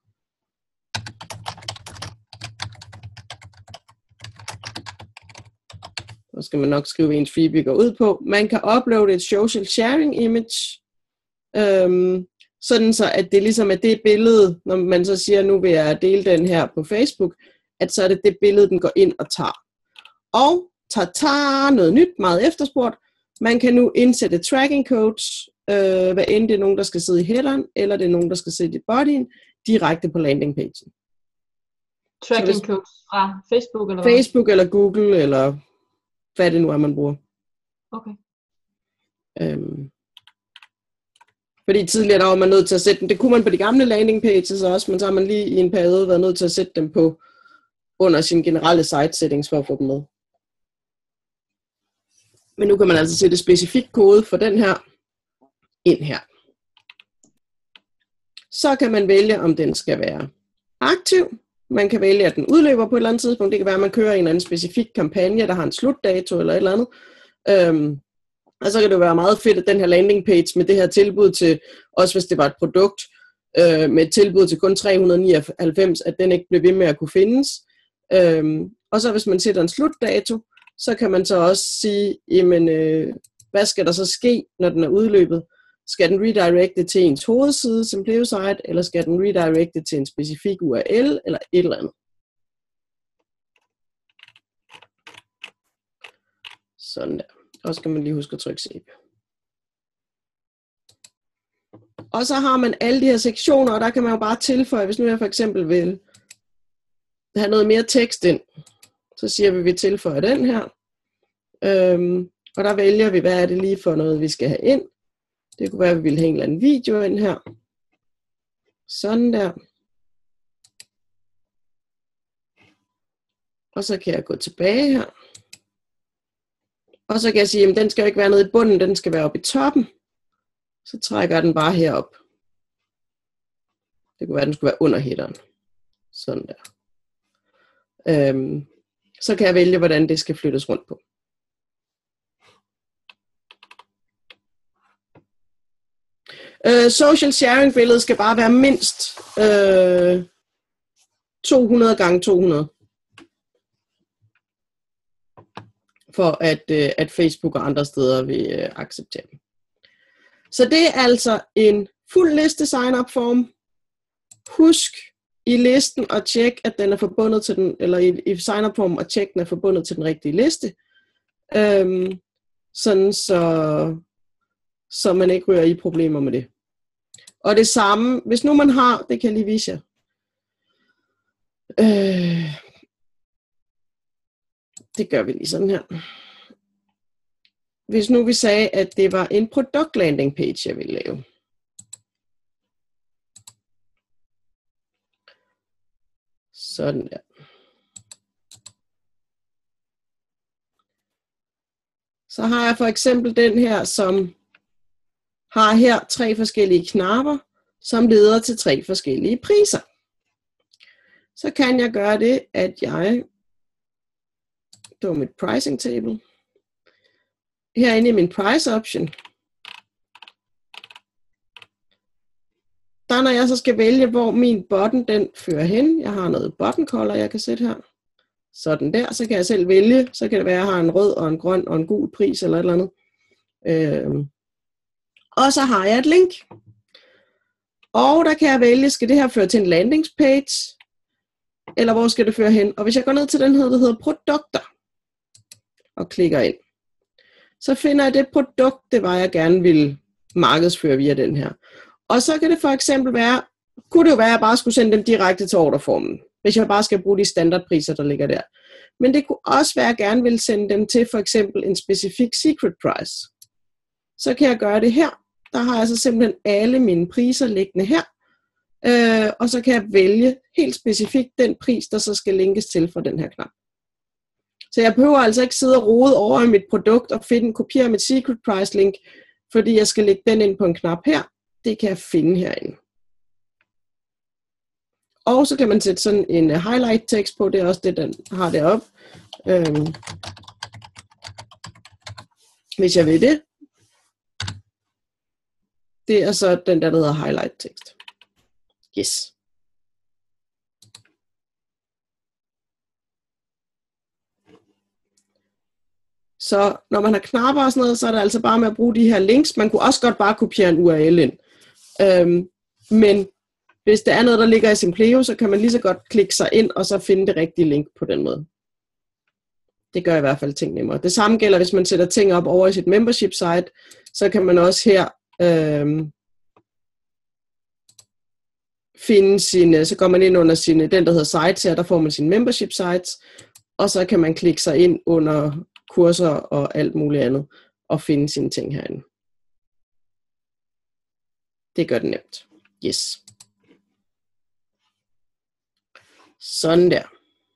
Så skal man nok skrive, hvad ens freebie går ud på. Man kan uploade et social sharing image, øhm, sådan så at det ligesom er det billede, når man så siger, nu vil jeg dele den her på Facebook, at så er det det billede, den går ind og tager. Og ta-ta, noget nyt, meget efterspurgt. Man kan nu indsætte tracking codes, øh, hvad end det er nogen, der skal sidde i headeren, eller det er nogen, der skal sidde i bodyen, direkte på landingpagen. Tracking hvis, codes fra Facebook eller hvad? Facebook eller Google, eller hvad det nu er, man bruger. Okay. Øhm. Fordi tidligere der var man nødt til at sætte dem, det kunne man på de gamle landing pages også, men så har man lige i en periode været nødt til at sætte dem på under sine generelle site settings for at få dem med. Men nu kan man altså sætte specifik kode for den her ind her. Så kan man vælge, om den skal være aktiv. Man kan vælge, at den udløber på et eller andet tidspunkt. Det kan være, at man kører en eller anden specifik kampagne, der har en slutdato eller et eller andet. Øhm, og så kan det være meget fedt, at den her landing page med det her tilbud til, også hvis det var et produkt, øh, med et tilbud til kun tre hundrede nioghalvfems, at den ikke bliver ved med at kunne findes. Øhm, og så hvis man sætter en slutdato, så kan man så også sige, jamen, øh, hvad skal der så ske, når den er udløbet? Skal den redirecte til ens hovedside, som Simpleo-site, eller skal den redirecte til en specifik U R L, eller et eller andet? Sådan der. Og så skal man lige huske at trykke save. Og så har man alle de her sektioner, og der kan man jo bare tilføje, hvis nu jeg for eksempel vil have noget mere tekst ind, så siger vi, at vi tilføjer den her. Øhm, og der vælger vi, hvad er det lige for noget, vi skal have ind. Det kunne være, at vi ville have en eller anden video ind her. Sådan der. Og så kan jeg gå tilbage her. Og så kan jeg sige, at den skal jo ikke være nede i bunden, den skal være oppe i toppen. Så trækker jeg den bare herop. Det kunne være, at den skulle være under headeren. Sådan der. Øhm, så kan jeg vælge, hvordan det skal flyttes rundt på. Øh, social sharing billedet skal bare være mindst øh, to hundrede gange to hundrede. For at, øh, at Facebook og andre steder vil øh, acceptere dem. Så det er altså en fuld liste sign-up form. Husk i listen at tjekke, at den er forbundet til den, eller i, i sign-up form at tjekke, den er forbundet til den rigtige liste. Øhm, sådan så, så man ikke ryger i problemer med det. Og det samme, hvis nu man har, det kan jeg lige vise jer. Øh, det gør vi lige sådan her. Hvis nu vi sagde, at det var en produkt landing page, jeg ville lave. Sådan der. Så har jeg for eksempel den her, som har her tre forskellige knapper, som leder til tre forskellige priser. Så kan jeg gøre det, at jeg, det var mit pricing table, herinde i min price option, der når jeg så skal vælge, hvor min button den fører hen, jeg har noget button color, jeg kan sætte her, sådan der, så kan jeg selv vælge, så kan det være, at jeg har en rød og en grøn og en gul pris eller et eller andet. Øhm. Og så har jeg et link. Og der kan jeg vælge, skal det her føre til en landingspage, eller hvor skal det føre hen? Og hvis jeg går ned til den her, der hedder produkter, og klikker ind, så finder jeg det produkt, det var jeg gerne vil markedsføre via den her. Og så kan det for eksempel være, kunne det jo være, at jeg bare skulle sende dem direkte til orderformen, hvis jeg bare skal bruge de standardpriser, der ligger der. Men det kunne også være, at jeg gerne vil sende dem til for eksempel en specifik secret price. Så kan jeg gøre det her. Der har jeg så simpelthen alle mine priser liggende her. Øh, og så kan jeg vælge helt specifikt den pris, der så skal linkes til fra den her knap. Så jeg behøver altså ikke sidde og rode over i mit produkt og finde, kopiere mit secret price link, fordi jeg skal lægge den ind på en knap her. Det kan jeg finde herinde. Og så kan man sætte sådan en highlight tekst på, det er også det, den har deroppe. Øhm, hvis jeg vil det. Det er så den der, der hedder highlight tekst. Yes. Så når man har knapper og sådan noget, så er det altså bare med at bruge de her links. Man kunne også godt bare kopiere en U R L ind. Øhm, men hvis det er noget, der ligger i Simpleo, så kan man lige så godt klikke sig ind og så finde det rigtige link på den måde. Det gør i hvert fald ting nemmere. Det samme gælder, hvis man sætter ting op over i sit membership site, så kan man også her øh, finde sine, så går man ind under sine, den der hedder sites her, der får man sine membership sites, og så kan man klikke sig ind under kurser og alt muligt andet, og finde sine ting herinde. Det gør det nemt. Yes. Sådan der.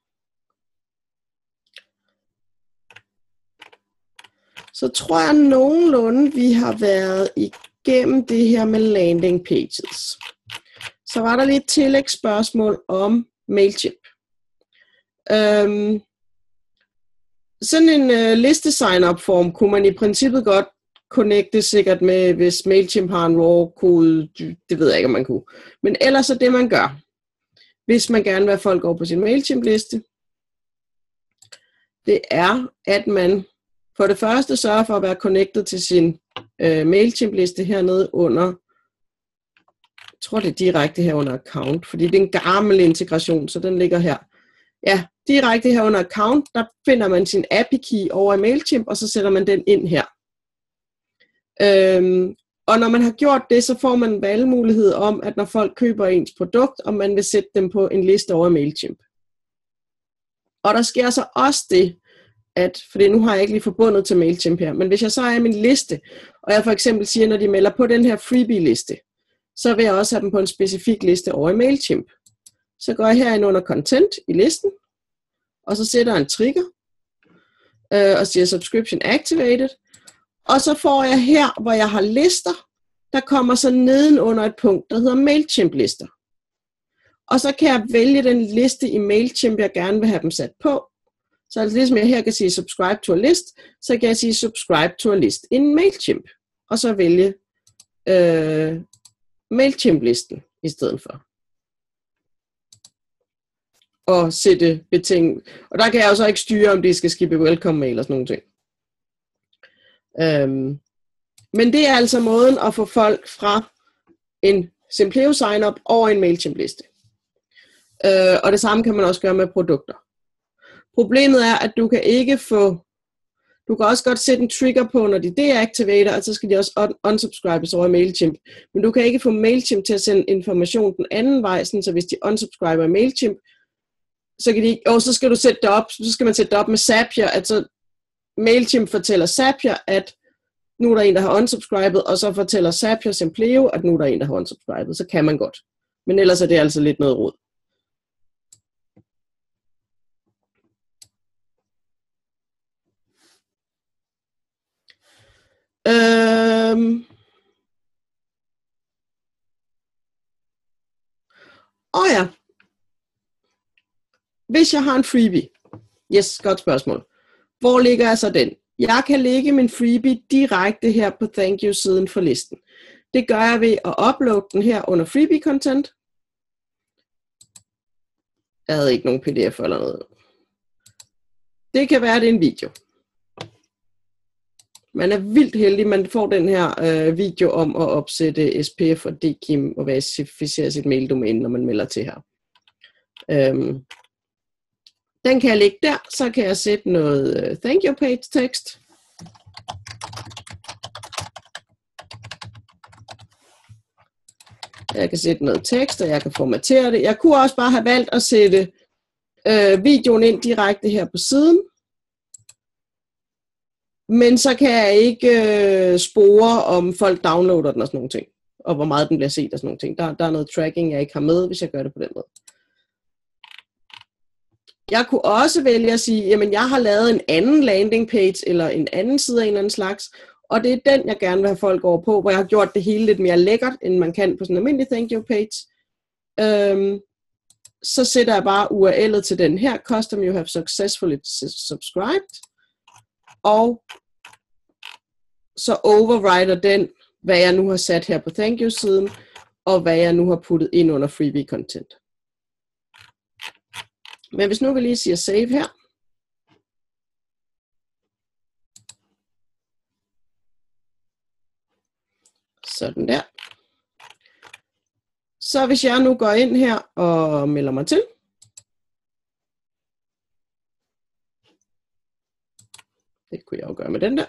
Så tror jeg nogenlunde, vi har været igennem det her med landing pages. Så var der lige et tillægsspørgsmål om Mailchimp. Øhm, sådan en uh, liste sign-up form kunne man i princippet godt connecte sikkert med, hvis Mailchimp har en raw kode. Det ved jeg ikke, om man kunne. Men ellers er det, man gør, hvis man gerne vil have folk over på sin Mailchimp-liste, det er, at man for det første sørger for at være connected til sin øh, Mailchimp-liste hernede under, jeg tror det er direkte her under account, fordi det er en gammel integration, så den ligger her. Ja, direkte her under account, der finder man sin A P I-key over i Mailchimp, og så sætter man den ind her. Øhm, og når man har gjort det, så får man en valgmulighed om, at når folk køber ens produkt, om man vil sætte dem på en liste over Mailchimp. Og der sker så også det, at, fordi nu har jeg ikke lige forbundet til Mailchimp her, men hvis jeg så er i min liste, og jeg for eksempel siger, når de melder på den her freebie-liste, så vil jeg også have dem på en specifik liste over i Mailchimp. Så går jeg herind under content i listen, og så sætter jeg en trigger, øh, og siger subscription activated, og så får jeg her, hvor jeg har lister, der kommer så nedenunder et punkt, der hedder Mailchimp-lister. Og så kan jeg vælge den liste i Mailchimp, jeg gerne vil have dem sat på. Så altså ligesom jeg her kan sige subscribe to a list, så kan jeg sige subscribe to a list in Mailchimp. Og så vælge øh, Mailchimp-listen i stedet for. Og sætte beting. Og der kan jeg jo så ikke styre, om de skal skippe welcome mail og sådan nogle ting. Øhm, men det er altså måden at få folk fra en Simpleo sign-up over en Mailchimp-liste. Øh, og det samme kan man også gøre med produkter. Problemet er, at du kan ikke få, du kan også godt sætte en trigger på, når de deaktivater, og så skal de også un- unsubscribes over Mailchimp. Men du kan ikke få Mailchimp til at sende information den anden vej, sådan, så hvis de unsubscriber Mailchimp, så kan de, og så skal du sætte det op, så skal man sætte det op med Zapier, at så Mailchimp fortæller Zapier, at nu er der en, der har unsubscribet, og så fortæller Zapier Simpleo, at nu er der en, der har unsubscribet. Så kan man godt. Men ellers er det altså lidt noget rod. Øhm. Og ja. Hvis jeg har en freebie. Yes, godt spørgsmål. Hvor ligger jeg så den? Jeg kan lægge min freebie direkte her på thank you siden for listen. Det gør jeg ved at uploade den her under freebie content. Jeg havde ikke nogen P D F eller noget. Det kan være, det er en video. Man er vildt heldig, man får den her øh, video om at opsætte S P F og D K I M og verificere sit maildomæne, når man melder til her. Øhm. Den kan jeg lægge der, så kan jeg sætte noget uh, thank you page tekst. Jeg kan sætte noget tekst, og jeg kan formatere det. Jeg kunne også bare have valgt at sætte øh, videoen ind direkte her på siden. Men så kan jeg ikke øh, spore, om folk downloader den og sådan nogle ting. Og hvor meget den bliver set og sådan nogle ting. Der, der er noget tracking, jeg ikke har med, hvis jeg gør det på den måde. Jeg kunne også vælge at sige, jamen jeg har lavet en anden landing page, eller en anden side af en eller anden slags, og det er den, jeg gerne vil have folk over på, hvor jeg har gjort det hele lidt mere lækkert, end man kan på sådan en almindelig thank you page. Øhm, så sætter jeg bare U R L'et til den her, custom you have successfully subscribed, og så overrider den, hvad jeg nu har sat her på thank you siden, og hvad jeg nu har puttet ind under freebie content. Men hvis nu vi lige siger save her. Sådan der. Så hvis jeg nu går ind her og melder mig til. Det kunne jeg jo gøre med den der.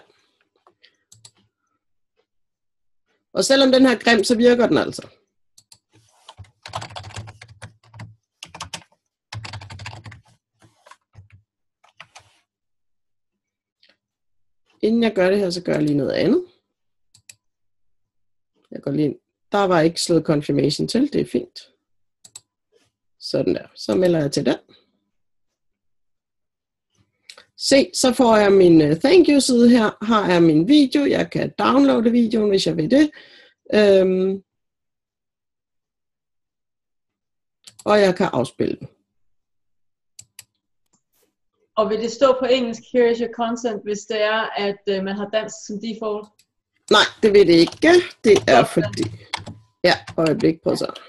Og selvom den her er grim, så virker den altså. Inden jeg gør det her, så gør jeg lige noget andet. Jeg går lige ind. Der var ikke slået confirmation til, det er fint. Sådan der. Så melder jeg til den. Se, så får jeg min uh, thank you side her. Her er min video. Jeg kan downloade videoen, hvis jeg vil det. Øhm, og jeg kan afspille den. Og vil det stå på engelsk, here is your content, hvis det er, at uh, man har dansk som default? Nej, det vil det ikke. Det er fordi... Ja, øjeblik, prøv så.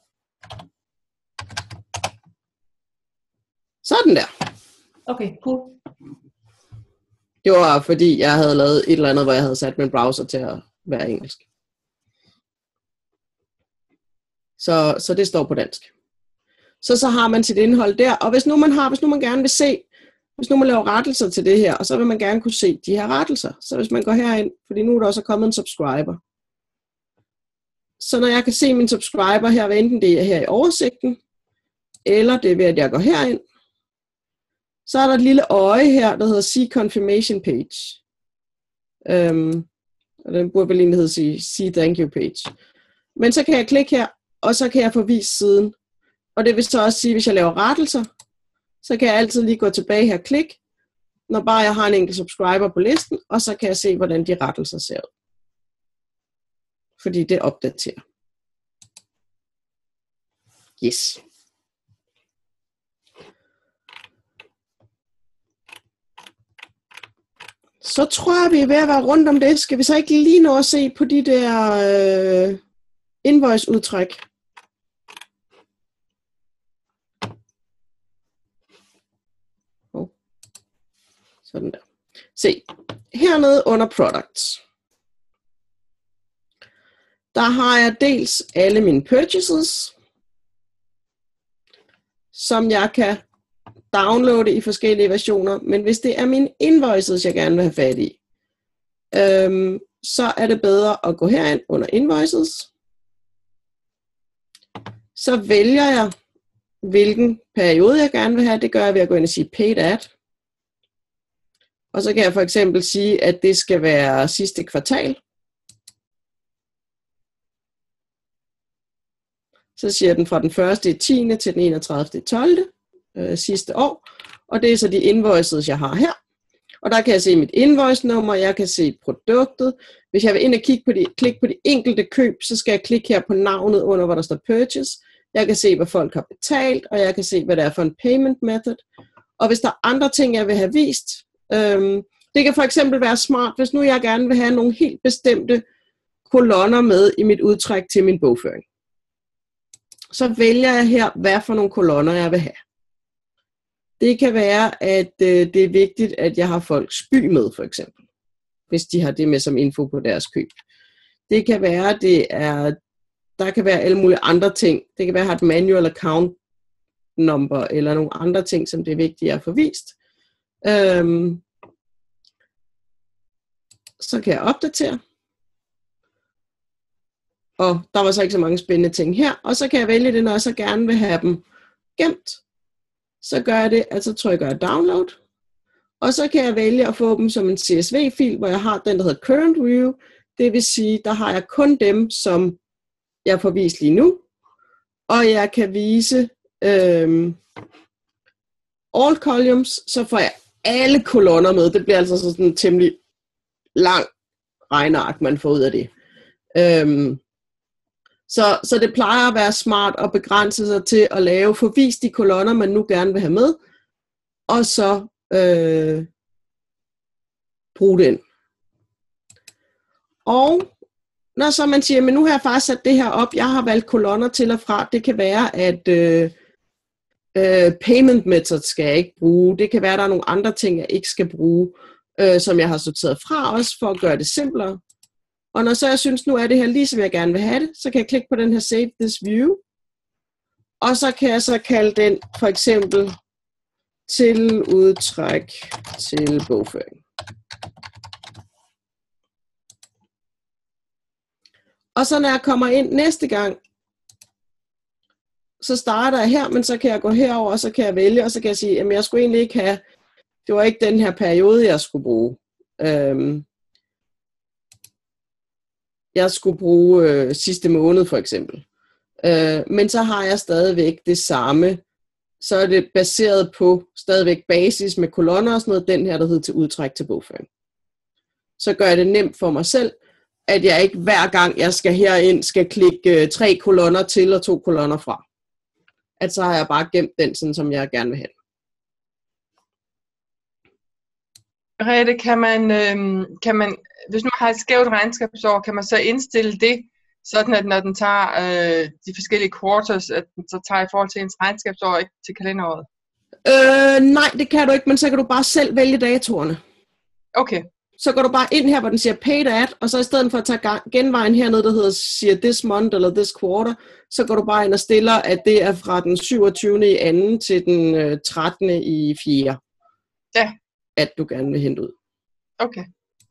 Sådan der. Okay, cool. Det var fordi, jeg havde lavet et eller andet, hvor jeg havde sat min browser til at være engelsk. Så, så det står på dansk. Så så har man sit indhold der, og hvis nu man har, hvis nu man gerne vil se, hvis nu man laver rettelser til det her, og så vil man gerne kunne se de her rettelser. Så hvis man går herind, fordi nu er der også kommet en subscriber. Så når jeg kan se min subscriber her, hvad enten det er her i oversigten, eller det er ved, at jeg går herind, så er der et lille øje her, der hedder See Confirmation Page. Øhm, og den burde vel egentlig hedde See Thank You Page. Men så kan jeg klikke her, og så kan jeg få vist siden. Og det vil så også sige, hvis jeg laver rettelser, så kan jeg altid lige gå tilbage her og klikke, når bare jeg har en enkelt subscriber på listen, og så kan jeg se, hvordan de rettelser ser ud. Fordi det opdaterer. Yes. Så tror jeg, vi er ved at være rundt om det. Skal vi så ikke lige nå at se på de der øh, invoice-udtræk? Oh. Sådan der. Se, hernede under products, der har jeg dels alle mine purchases, som jeg kan downloade i forskellige versioner, men hvis det er mine invoices, jeg gerne vil have fat i, øhm, så er det bedre at gå herind under invoices. Så vælger jeg, hvilken periode jeg gerne vil have. Det gør jeg ved at gå ind og sige paid ad. Og så kan jeg for eksempel sige, at det skal være sidste kvartal. Så siger den fra den første i tiende til den enogtredivte i tolvte Øh, sidste år. Og det er så de invoices, jeg har her. Og der kan jeg se mit invoice-nummer, jeg kan se produktet. Hvis jeg vil ind og kigge på de, klikke på de enkelte køb, så skal jeg klikke her på navnet under, hvor der står purchase. Jeg kan se, hvad folk har betalt, og jeg kan se, hvad det er for en payment method. Og hvis der er andre ting, jeg vil have vist, øhm, det kan for eksempel være smart, hvis nu jeg gerne vil have nogle helt bestemte kolonner med i mit udtræk til min bogføring. Så vælger jeg her, hvad for nogle kolonner jeg vil have. Det kan være, at øh, det er vigtigt, at jeg har folks by med, for eksempel. Hvis de har det med som info på deres køb. Det kan være, at det er, der kan være alle mulige andre ting. Det kan være, at jeg har et manual account number, eller nogle andre ting, som det er vigtigt at få vist. Øhm, så kan jeg opdatere. Og der var så ikke så mange spændende ting her. Og så kan jeg vælge det, når jeg så gerne vil have dem gemt. Så gør jeg det, at så trykker jeg download. Og så kan jeg vælge at få dem som en C S V-fil, hvor jeg har den, der hedder current view. Det vil sige, der har jeg kun dem, som jeg får vist lige nu. Og jeg kan vise øhm, all columns, så får jeg alle kolonner med. Det bliver altså sådan en temmelig lang regneark, man får ud af det. Øhm, Så, så det plejer at være smart at begrænse sig til at lave, få vist de kolonner, man nu gerne vil have med, og så øh, bruge den. Og når så man siger, men nu har jeg faktisk sat det her op, jeg har valgt kolonner til og fra, det kan være, at øh, øh, payment methods skal jeg ikke bruge, det kan være, at der er nogle andre ting, jeg ikke skal bruge, øh, som jeg har sorteret fra også, for at gøre det simplere. Og når så jeg synes, nu er det her lige som jeg gerne vil have det, så kan jeg klikke på den her Save This View. Og så kan jeg så kalde den for eksempel til udtræk til bogføring. Og så når jeg kommer ind næste gang, så starter jeg her, men så kan jeg gå herover, og så kan jeg vælge, og så kan jeg sige, at jeg skulle egentlig ikke have, det var ikke den her periode, jeg skulle bruge. Øhm, jeg skulle bruge øh, sidste måned for eksempel. Øh, men så har jeg stadigvæk det samme. Så er det baseret på stadigvæk basis med kolonner og sådan noget, den her, der hedder til udtræk til bogføring. Så gør jeg det nemt for mig selv, at jeg ikke hver gang, jeg skal herind, skal klikke øh, tre kolonner til og to kolonner fra. At så har jeg bare gemt den, sådan som jeg gerne vil have. Rete, kan man, øh, kan man, hvis man har et skævt regnskabsår, kan man så indstille det, sådan at når den tager øh, de forskellige quarters, at den så tager i forhold til ens regnskabsår, ikke til kalenderåret? Øh, nej, det kan du ikke, men så kan du bare selv vælge datorerne. Okay. Så går du bare ind her, hvor den siger paid at, og så i stedet for at tage genvejen hernede, der hedder, siger this month eller this quarter, så går du bare ind og stiller, at det er fra den syvogtyvende i anden til den øh, trettende i fjerde. Ja. At du gerne vil hente ud. Okay.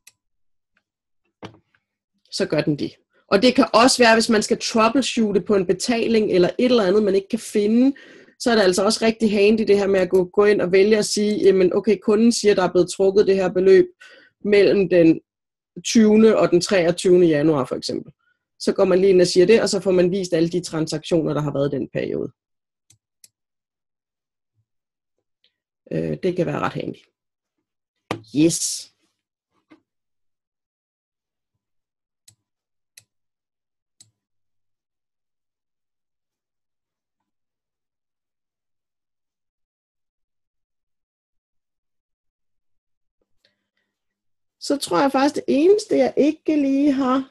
Så gør den det. Og det kan også være, hvis man skal troubleshoote på en betaling, eller et eller andet, man ikke kan finde, så er det altså også rigtig handy det her med at gå, gå ind og vælge at sige, jamen okay, kunden siger, der er blevet trukket det her beløb mellem den tyvende og den treogtyvende januar for eksempel. Så går man lige ind og siger det, og så får man vist alle de transaktioner, der har været i den periode. Øh, det kan være ret handy. Yes. Så tror jeg faktisk, det eneste, jeg ikke lige har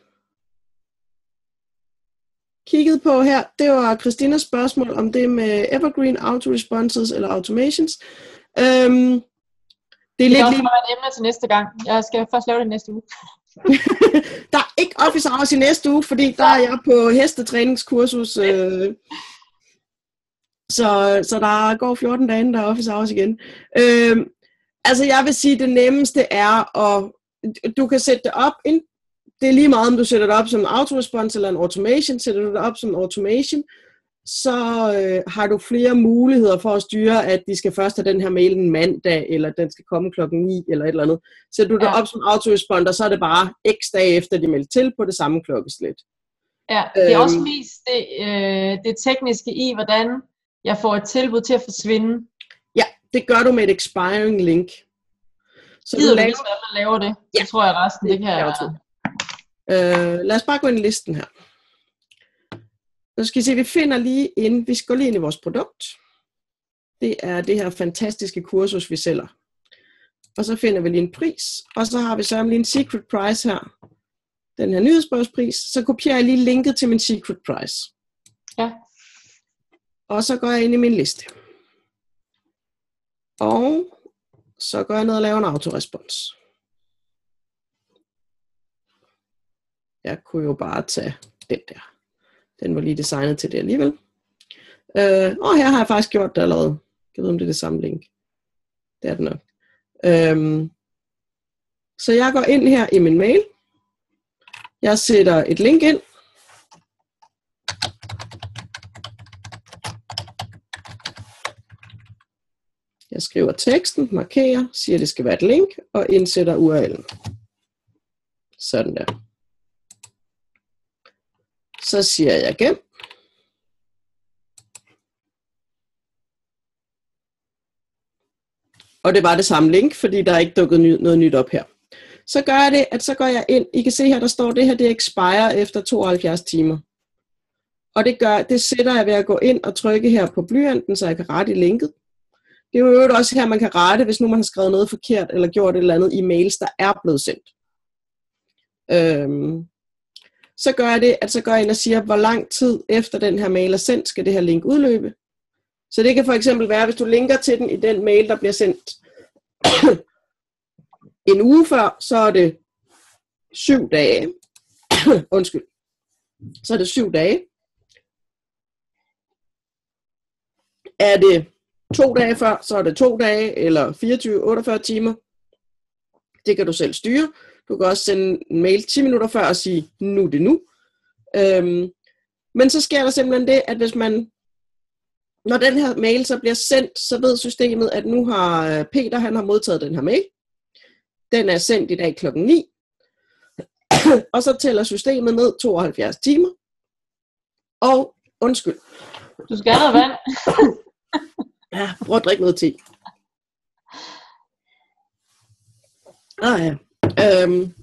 kigget på her, det var Christinas spørgsmål om det med Evergreen Autoresponses eller Automations. Øhm, det er lidt det er også lige... et emne til næste gang. Jeg skal først lave det næste uge. Der er ikke office hours i næste uge, fordi der er jeg på hestetræningskursus. Øh, så, så der går fjorten dage, der er office hours igen. Øh, altså jeg vil sige, det nemmeste er at du kan sætte det op ind. Det er lige meget, om du sætter det op som en autorespons eller en automation. Sætter du det op som en automation, så øh, har du flere muligheder for at styre, at de skal først have den her mail en mandag, eller den skal komme klokken ni, eller et eller andet. Sætter du det ja. op som autoresponder, så er det bare x dage efter, de melder til på det samme klokkeslæt. Ja, det er øhm, også mest det, øh, det tekniske i, hvordan jeg får et tilbud til at forsvinde. Ja, det gør du med et expiring link. Så Gider du laver... du, hvis man laver det? Ja. Så tror jeg resten, det, det kan jeg... Øh, lad os bare gå ind i listen her. Nu skal vi se, vi finder lige ind, vi skal gå lige ind i vores produkt. Det er det her fantastiske kursus, vi sælger. Og så finder vi lige en pris, og så har vi så lige en secret price her. Den her nyhedsbrevspris. Så kopierer jeg lige linket til min secret price. Ja. Og så går jeg ind i min liste. Og så går jeg ned og laver en autorespons. Jeg kunne jo bare tage den der. Den var lige designet til det alligevel. Øh, og her har jeg faktisk gjort det allerede. Jeg ved, om det er det samme link. Det er det nok. Øh, så jeg går ind her i min mail. Jeg sætter et link ind. Jeg skriver teksten, markerer, siger, at det skal være et link, og indsætter U R L'en. Sådan der. Så siger jeg gem. Og det var det samme link, fordi der er ikke dukket noget nyt op her. Så gør jeg det, at så går jeg ind. I kan se her, der står det her, det expire efter tooghalvfjerds timer. Og det, gør, det sætter jeg ved at gå ind og trykke her på blyanten, så jeg kan rette i linket. Det er jo også her, man kan rette, hvis nu man har skrevet noget forkert, eller gjort et eller andet i mails, der er blevet sendt. Øhm, så gør jeg det, at så går jeg ind og siger, hvor lang tid efter den her mail er sendt, skal det her link udløbe. Så det kan for eksempel være, hvis du linker til den i den mail, der bliver sendt en uge før, så er det syv dage. Undskyld. Så er det syv dage. Er det to dage før, så er det to dage, eller fireogtyve til otteogfyrre timer. Det kan du selv styre. Du kan også sende en mail ti minutter før og sige, nu er det nu. Øhm, men så sker der simpelthen det, at hvis man, når den her mail så bliver sendt, så ved systemet, at nu har Peter, han har modtaget den her mail. Den er sendt i dag klokken ni. Og så tæller systemet ned tooghalvfjerds timer. Og, undskyld. Du skal have vand. Ja, prøv at drikke noget te. Ah ja. Øhm,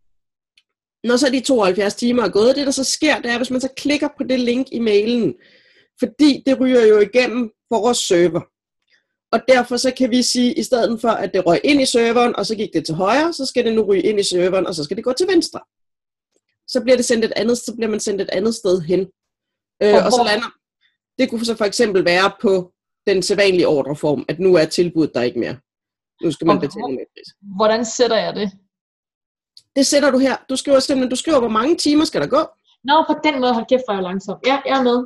når så de tooghalvfjerds timer er gået, det der så sker, det er, hvis man så klikker på det link i mailen, fordi det ryger jo igennem vores server. Og derfor så kan vi sige, i stedet for at det røg ind i serveren, og så gik det til højre, så skal det nu ryge ind i serveren, og så skal det gå til venstre. Så bliver det sendt et andet, så bliver man sendt et andet sted hen. Øh, og så lander, det kunne så for eksempel være på den sædvanlige ordreform, at nu er tilbuddet der ikke mere. Nu skal man betale med pris. Hvordan sætter jeg det? Det sætter du her. Du skriver simpelthen, du skriver, hvor mange timer skal der gå. Nå, på den måde, hold kæft, hvor jeg er langsom. Ja, jeg er med.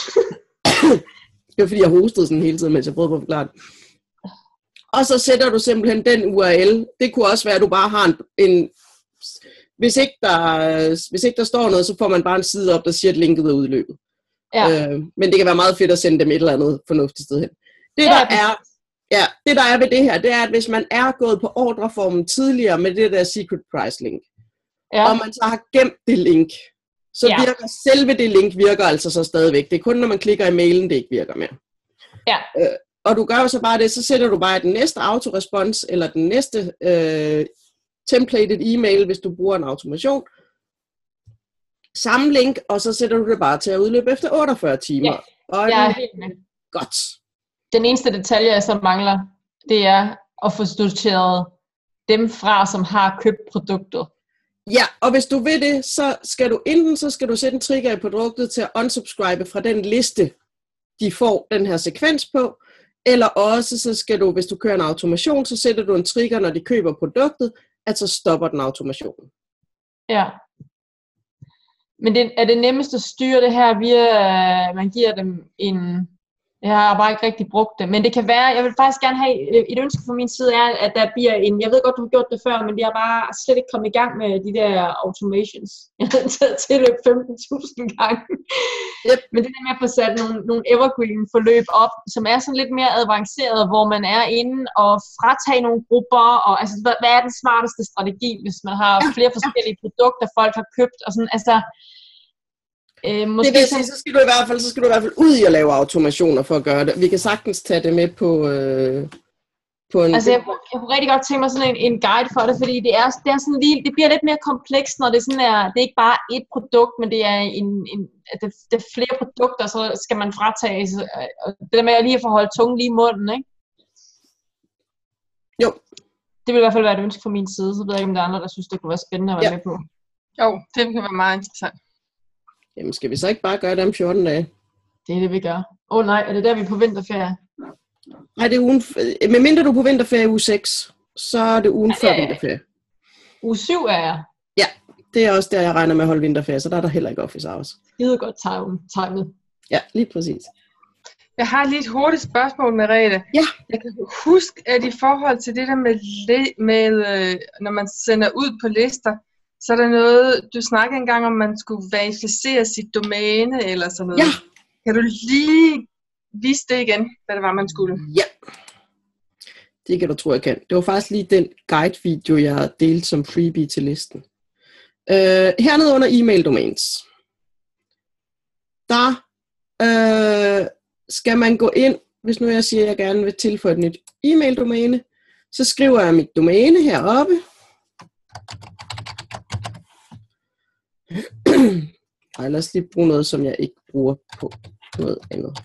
Det var fordi, jeg hostede sådan hele tiden, mens jeg prøvede på at forklare det. Og så sætter du simpelthen den U R L. Det kunne også være, at du bare har en... en hvis, ikke der, hvis ikke der står noget, så får man bare en side op, der siger, at linket er udløbet. Ja. Øh, men det kan være meget fedt at sende dem et eller andet fornuftigt sted hen. Det, ja, der er, ja, det der er ved det her, det er, at hvis man er gået på ordreformen tidligere med det der secret price link, ja. Og man så har gemt det link, så ja. virker selve det link virker altså så stadigvæk. Det er kun, når man klikker i mailen, det ikke virker mere. Ja. Øh, og du gør jo så bare det, så sætter du bare den næste autorespons, eller den næste øh, templated e-mail, hvis du bruger en automation. Samme link, og så sætter du det bare til at udløbe efter otteogfyrre timer. Ja, og jeg er helt med. Godt. Den eneste detalje, jeg så mangler, det er at få sorteret dem fra, som har købt produktet. Ja, og hvis du vil det, så skal du enten så skal du sætte en trigger i produktet til at unsubscribe fra den liste, de får den her sekvens på, eller også så skal du, hvis du kører en automation, så sætter du en trigger, når de køber produktet, at så stopper den automationen. Ja. Men det, er det nemmest at styre det her via, man giver dem en, jeg har bare ikke rigtig brugt det, men det kan være, jeg vil faktisk gerne have, et ønske fra min side er, at der bliver en, jeg ved godt, du har gjort det før, men jeg er bare slet ikke kommet i gang med de der automations. Jeg har taget tilløb femten tusind gange. Yep. Men det der med at få sat nogle, nogle evergreen forløb op, som er sådan lidt mere avanceret, hvor man er inde og fratage nogle grupper, og altså, hvad, hvad er den smarteste strategi, hvis man har flere forskellige produkter, folk har købt, og sådan, altså, Øh, måske det vil sige, så skal du i hvert fald, så skal du i hvert fald ud i at lave automationer for at gøre det. Vi kan sagtens tage det med på, øh, på en... Altså, jeg, jeg kunne rigtig godt tænke mig sådan en, en guide for det, fordi det er, det er sådan lige, det bliver lidt mere komplekst, når det sådan er, det er ikke bare et produkt, men det er en, en det, det er flere produkter, så skal man fratage, og det der med at lige at få holdt tungen lige i munden, ikke? Jo. Det vil i hvert fald være et ønske fra min side, så ved jeg ikke, om der er andre, der synes, det kunne være spændende at være ja. med på. Jo, det kan være meget interessant. Jamen, skal vi så ikke bare gøre det om fjorten dage? Det er det, vi gør. Åh oh, nej, er det der, vi er på vinterferie? Nej, det er ugen... Medmindre du er på vinterferie uge seks, så er det ugen ja, før vinterferie. Uge syv er jeg. Ja, det er også der, jeg regner med at holde vinterferie, så der er der heller ikke office hours. Skide godt timet. Ja, lige præcis. Jeg har lige et hurtigt spørgsmål, Merete. Ja. Jeg kan huske, at i forhold til det der med, med når man sender ud på lister, så er der noget, du snakkede engang om, man skulle verificere sit domæne eller sådan noget. Ja. Kan du lige vise det igen, hvad det var, man skulle? Ja. Det kan du tro, jeg kan. Det var faktisk lige den guide-video, jeg delte som freebie til listen. Uh, hernede under e-mail domains, der uh, skal man gå ind, hvis nu jeg siger, at jeg gerne vil tilføje et nyt e-mail domæne, så skriver jeg mit domæne heroppe. Ej, lad os lige bruge noget, som jeg ikke bruger på noget andet.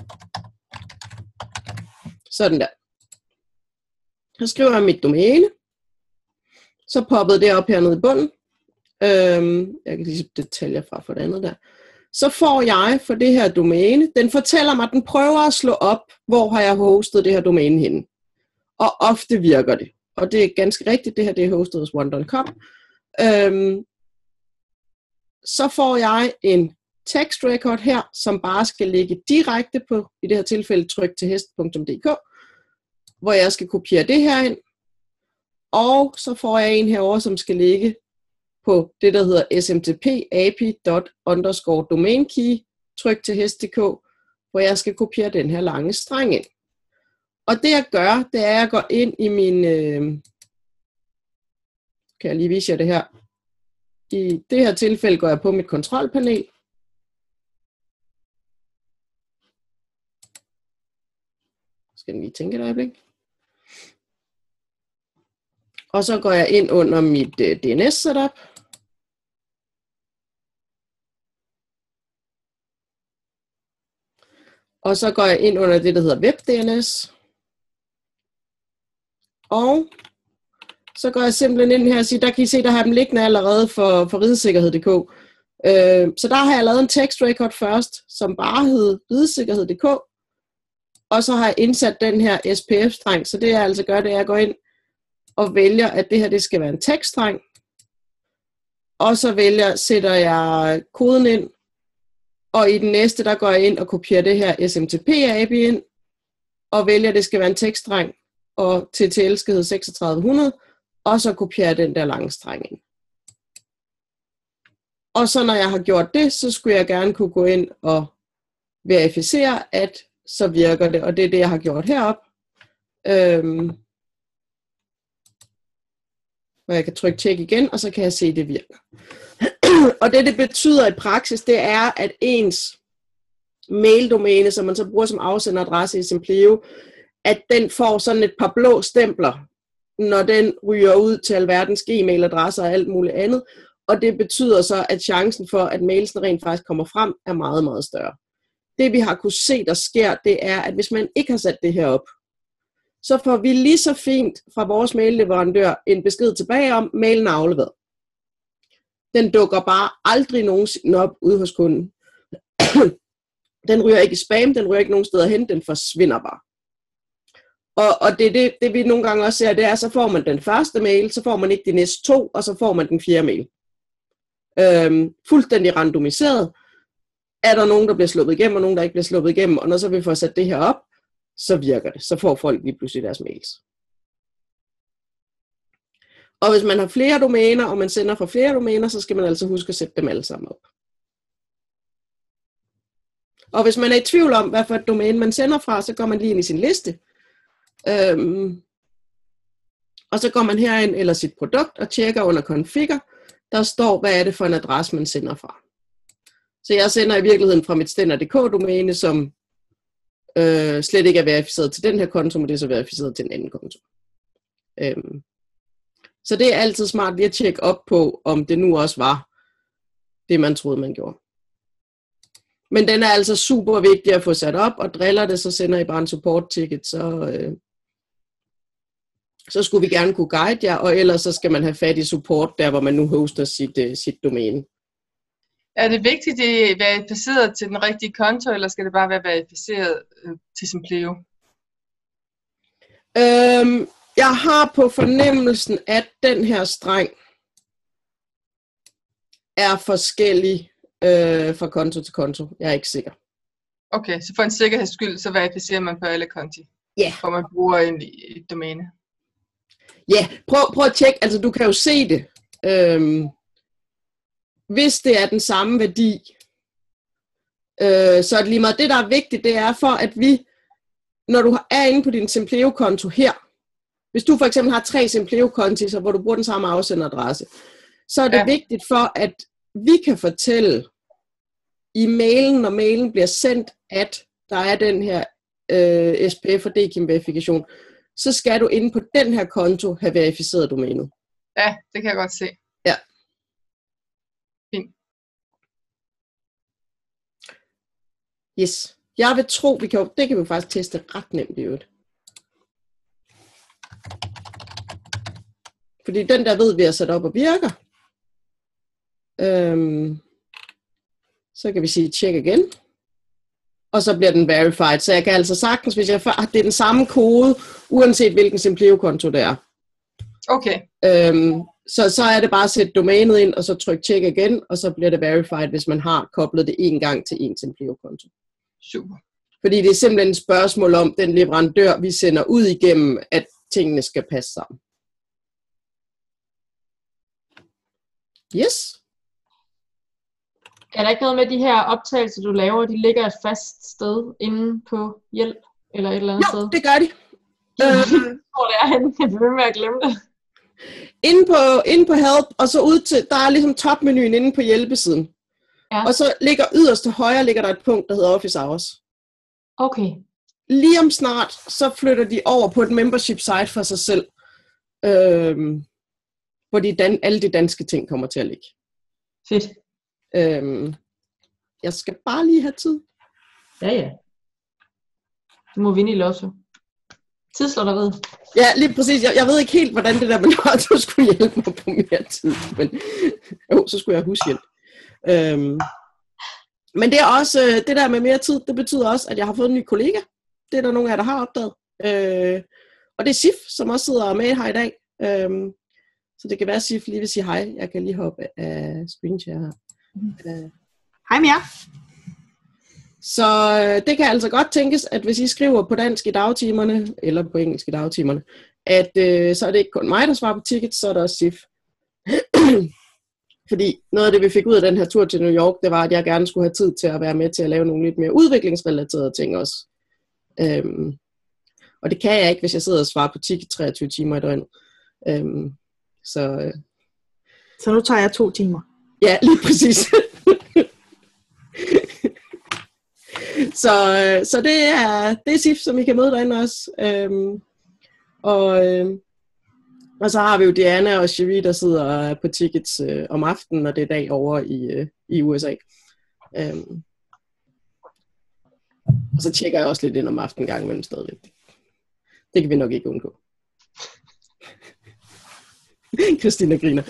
Sådan der. Så skriver jeg mit domæne. Så poppede det op hernede i bunden. Øhm, jeg kan lige se detaljer fra for det andet der. Så får jeg for det her domæne, den fortæller mig, at den prøver at slå op, hvor har jeg hostet det her domæne henne. Og ofte virker det. Og det er ganske rigtigt, det her det er hostet hos one punktum com. Øhm, så får jeg en text record her, som bare skal ligge direkte på, i det her tilfælde, tryk til hest punktum d k, hvor jeg skal kopiere det her ind. Og så får jeg en herover, som skal ligge på det, der hedder smtp-api.underscore domain-key, tryk til hest punktum d k, hvor jeg skal kopiere den her lange streng ind. Og det jeg gør, det er, at jeg går ind i min, øh, kan jeg lige vise jer det her. I det her tilfælde går jeg på mit kontrolpanel. Skal den lige tænke et øjeblik. Og så går jeg ind under mit øh, D N S setup. Og så går jeg ind under det, der hedder Web D N S. Og så går jeg simpelthen ind her og siger, der kan I se, der har dem liggende allerede for, for ridesikkerhed punktum d k. Øh, så der har jeg lavet en text record først, som bare hed ridesikkerhed punktum d k. Og så har jeg indsat den her S P F-streng. Så det jeg altså gør, det er, at jeg går ind og vælger, at det her det skal være en tekststreng. Og så vælger, sætter jeg koden ind. Og i den næste, der går jeg ind og kopierer det her S M T P-A P I ind. Og vælger, at det skal være en tekststreng. Og T T L skal hedde seksogtredive hundrede. Og så kopierer jeg den der lange streng ind. Og så når jeg har gjort det, så skulle jeg gerne kunne gå ind og verificere, at så virker det. Og det er det, jeg har gjort heroppe. Øhm, hvor jeg kan trykke tjek igen, og så kan jeg se, at det virker. Og det, det betyder i praksis, det er, at ens maildomæne, som man så bruger som afsenderadresse i Simplio, at den får sådan et par blå stempler, når den ryger ud til alverdens gmail-adresser og alt muligt andet. Og det betyder så, at chancen for, at mailsen rent faktisk kommer frem, er meget, meget større. Det vi har kunne se, der sker, det er, at hvis man ikke har sat det her op, så får vi lige så fint fra vores mailleverandør en besked tilbage om, mailen er afleveret. Den dukker bare aldrig nogensinde op ude hos kunden. Den ryger ikke i spam, den ryger ikke nogen steder hen, den forsvinder bare. Og, og det, det, det vi nogle gange også ser, det er, så får man den første mail, så får man ikke de næste to, og så får man den fjerde mail. Øhm, fuldstændig randomiseret. Er der nogen, der bliver sluppet igennem, og nogen, der ikke bliver sluppet igennem, og når så vi får sat det her op, så virker det. Så får folk lige pludselig deres mails. Og hvis man har flere domæner, og man sender fra flere domæner, så skal man altså huske at sætte dem alle sammen op. Og hvis man er i tvivl om, hvad for et domæne man sender fra, så går man lige ind i sin liste. Øhm, og så går man herind eller sit produkt og tjekker under configure. Der står, hvad er det for en adresse, man sender fra. Så jeg sender i virkeligheden fra mit stender punktum d k-domæne, som øh, slet ikke er verificeret til den her konto, men det er så verificeret til en anden konto. Øhm, så det er altid smart lige at tjekke op på, om det nu også var det, man troede, man gjorde. Men den er altså super vigtig at få sat op, og driller det, så sender I bare en support ticket, så, øh, så skulle vi gerne kunne guide jer, og ellers så skal man have fat i support, der hvor man nu hoster sit, øh, sit domæne. Er det vigtigt, at det er verificeret til den rigtige konto, eller skal det bare være verificeret øh, til Simplio? Øhm, jeg har på fornemmelsen, at den her streng er forskellig øh, fra konto til konto. Jeg er ikke sikker. Okay, så for en sikkerheds skyld, så verificerer man på alle konti? Ja. Yeah. Hvor man bruger en, et domæne? Ja, yeah. prøv, prøv at tjekke. Altså, du kan jo se det. Øhm, hvis det er den samme værdi, øh, så er det lige meget. Det, der er vigtigt, det er for, at vi, når du er inde på din Simplio-konto her, hvis du for eksempel har tre Simplio-konti, så hvor du bruger den samme afsenderadresse, så er det ja. vigtigt for, at vi kan fortælle i mailen, når mailen bliver sendt, at der er den her øh, S P F og D K I M-verifikation, så skal du inde på den her konto have verificeret domænet. Ja, det kan jeg godt se. Ja. Fint. Yes. Jeg vil tro, vi kan, det kan vi faktisk teste ret nemt i øvrigt. Fordi den der ved vi at sætte op og virker. Øhm, så kan vi sige check igen. Og så bliver den verified. Så jeg kan altså sagtens, hvis jeg det er den samme kode, uanset hvilken Simplio-konto det er. Okay. Øhm, så, så er det bare at sætte domænet ind, og så trykke check igen, og så bliver det verified, hvis man har koblet det en gang til en Simplio-konto. Super. Fordi det er simpelthen et spørgsmål om den leverandør, vi sender ud igennem, at tingene skal passe sammen. Yes. Er der ikke noget med de her optagelser, du laver, de ligger et fast sted inde på hjælp, eller et eller andet Jo, sted? det gør de. Øh, Hvor det er henne, jeg bliver ved med at glemme det. inde, på, inde på help, og så ud til, der er ligesom topmenuen inde på hjælpesiden. Ja. Og så ligger yderst til højre, ligger der et punkt, der hedder Office Hours. Okay. Lige om snart, så flytter de over på et membership site for sig selv. Øhm, hvor de dan- alle de danske ting kommer til at ligge. Fedt. Øhm, jeg skal bare lige have tid. Ja, ja. Du må vinde i lotto. Tidslotteriet. Ja, lige præcis. Jeg, jeg ved ikke helt, hvordan det der med lotto skulle hjælpe mig på mere tid. Men jo, så skulle jeg huske hjælp. Øhm, men det er også, det der med mere tid, det betyder også, at jeg har fået en ny kollega. Det er der nogle af jer, der har opdaget. Øh, og det er Sif, som også sidder med her i dag. Øhm, så det kan være, at Sif lige vil sige hej. Jeg kan lige hoppe af screenshare her. Øh. Hej med jer. Så øh, det kan altså godt tænkes, at hvis I skriver på dansk i dagtimerne, eller på engelsk i dagtimerne, at øh, så er det ikke kun mig, der svarer på tickets, så er der også Sif. Fordi noget af det, vi fik ud af den her tur til New York, det var, at jeg gerne skulle have tid til at være med til at lave nogle lidt mere udviklingsrelaterede ting også. Øhm, og det kan jeg ikke, hvis jeg sidder og svarer på ticket treogtyve timer i døgnet. Øhm, så, øh, Så nu tager jeg to timer. ja, lige præcis. så, øh, så det er, det er Sif, som I kan møde derinde også. Øhm, og, øh, og så har vi jo Diana og Cherie, der sidder på tickets øh, om aftenen, og det er dag over i, øh, i U S A. Øhm, og så tjekker jeg også lidt ind om aftenen gang imellem stadigvæk. Det kan vi nok ikke undgå. Christina griner.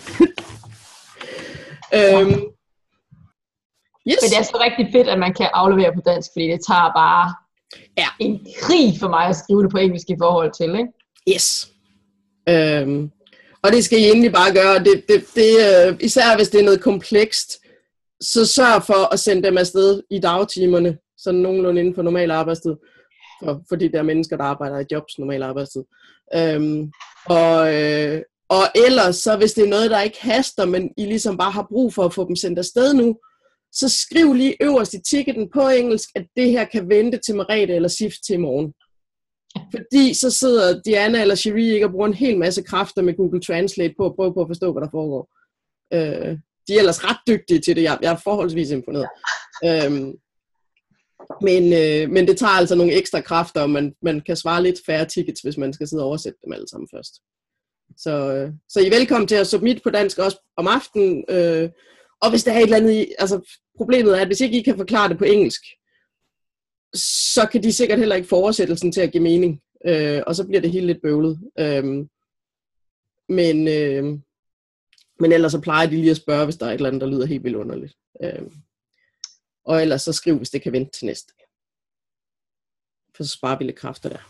øhm, yes. Men det er så rigtig fedt, at man kan aflevere på dansk, fordi det tager bare ja. en krig for mig at skrive det på engelsk i forhold til, ikke? Yes. Øhm, og det skal I egentlig bare gøre. Det, det, det, øh, især hvis det er noget komplekst, så sørg for at sende dem afsted i dagtimerne, sådan nogenlunde inden for normal arbejdstid, for, for de der mennesker, der arbejder i jobs normal arbejdstid. Øhm, og, øh, og ellers, så hvis det er noget, der ikke haster, men I ligesom bare har brug for at få dem sendt afsted nu, så skriv lige øverst i ticketen på engelsk, at det her kan vente til Merete eller Sif til i morgen. Fordi så sidder Diana eller Cherie ikke og bruger en hel masse kræfter med Google Translate på at prøve på at forstå, hvad der foregår. Øh, de er ellers ret dygtige til det. Jeg, jeg er forholdsvis imponeret. Øhm, men, øh, men det tager altså nogle ekstra kræfter, og man, man kan svare lidt færre tickets, hvis man skal sidde og oversætte dem alle sammen først. Så, øh, så I er velkommen til at submit på dansk også om aftenen. Øh, og hvis der er et eller andet i, altså problemet er, at hvis ikke I kan forklare det på engelsk, så kan de sikkert heller ikke få oversættelsen til at give mening. Øh, og så bliver det helt lidt bøvlet. Øh, men, øh, men ellers så plejer de lige at spørge, hvis der er et eller andet, der lyder helt vildt underligt. Øh, og ellers så skriv, hvis det kan vente til næste. For så sparer vi lidt kræfter der.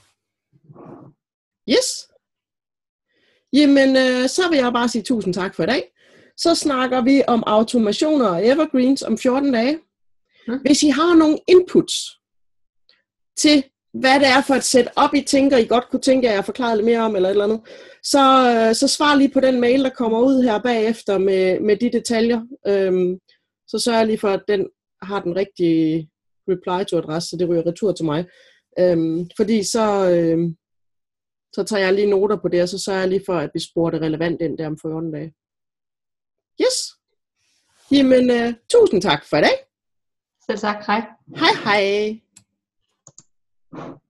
Yes. Jamen, øh, så vil jeg bare sige tusind tak for i dag. Så snakker vi om automationer og evergreens om fjorten dage. Hvis I har nogle inputs til, hvad det er for et setup, I tænker, I godt kunne tænke, at jeg forklarer lidt mere om, eller et eller andet, så, så svar lige på den mail, der kommer ud her bagefter med, med de detaljer. Øhm, så sørger jeg lige for, at den har den rigtige reply to adresse, så det ryger retur til mig. Øhm, fordi så, øhm, så tager jeg lige noter på det, og så sørger jeg lige for, at vi sporer det relevant ind der om fjorten dage. Yes. Jamen, øh, tusind tak for i dag. Selv tak. Hej. Hej hej.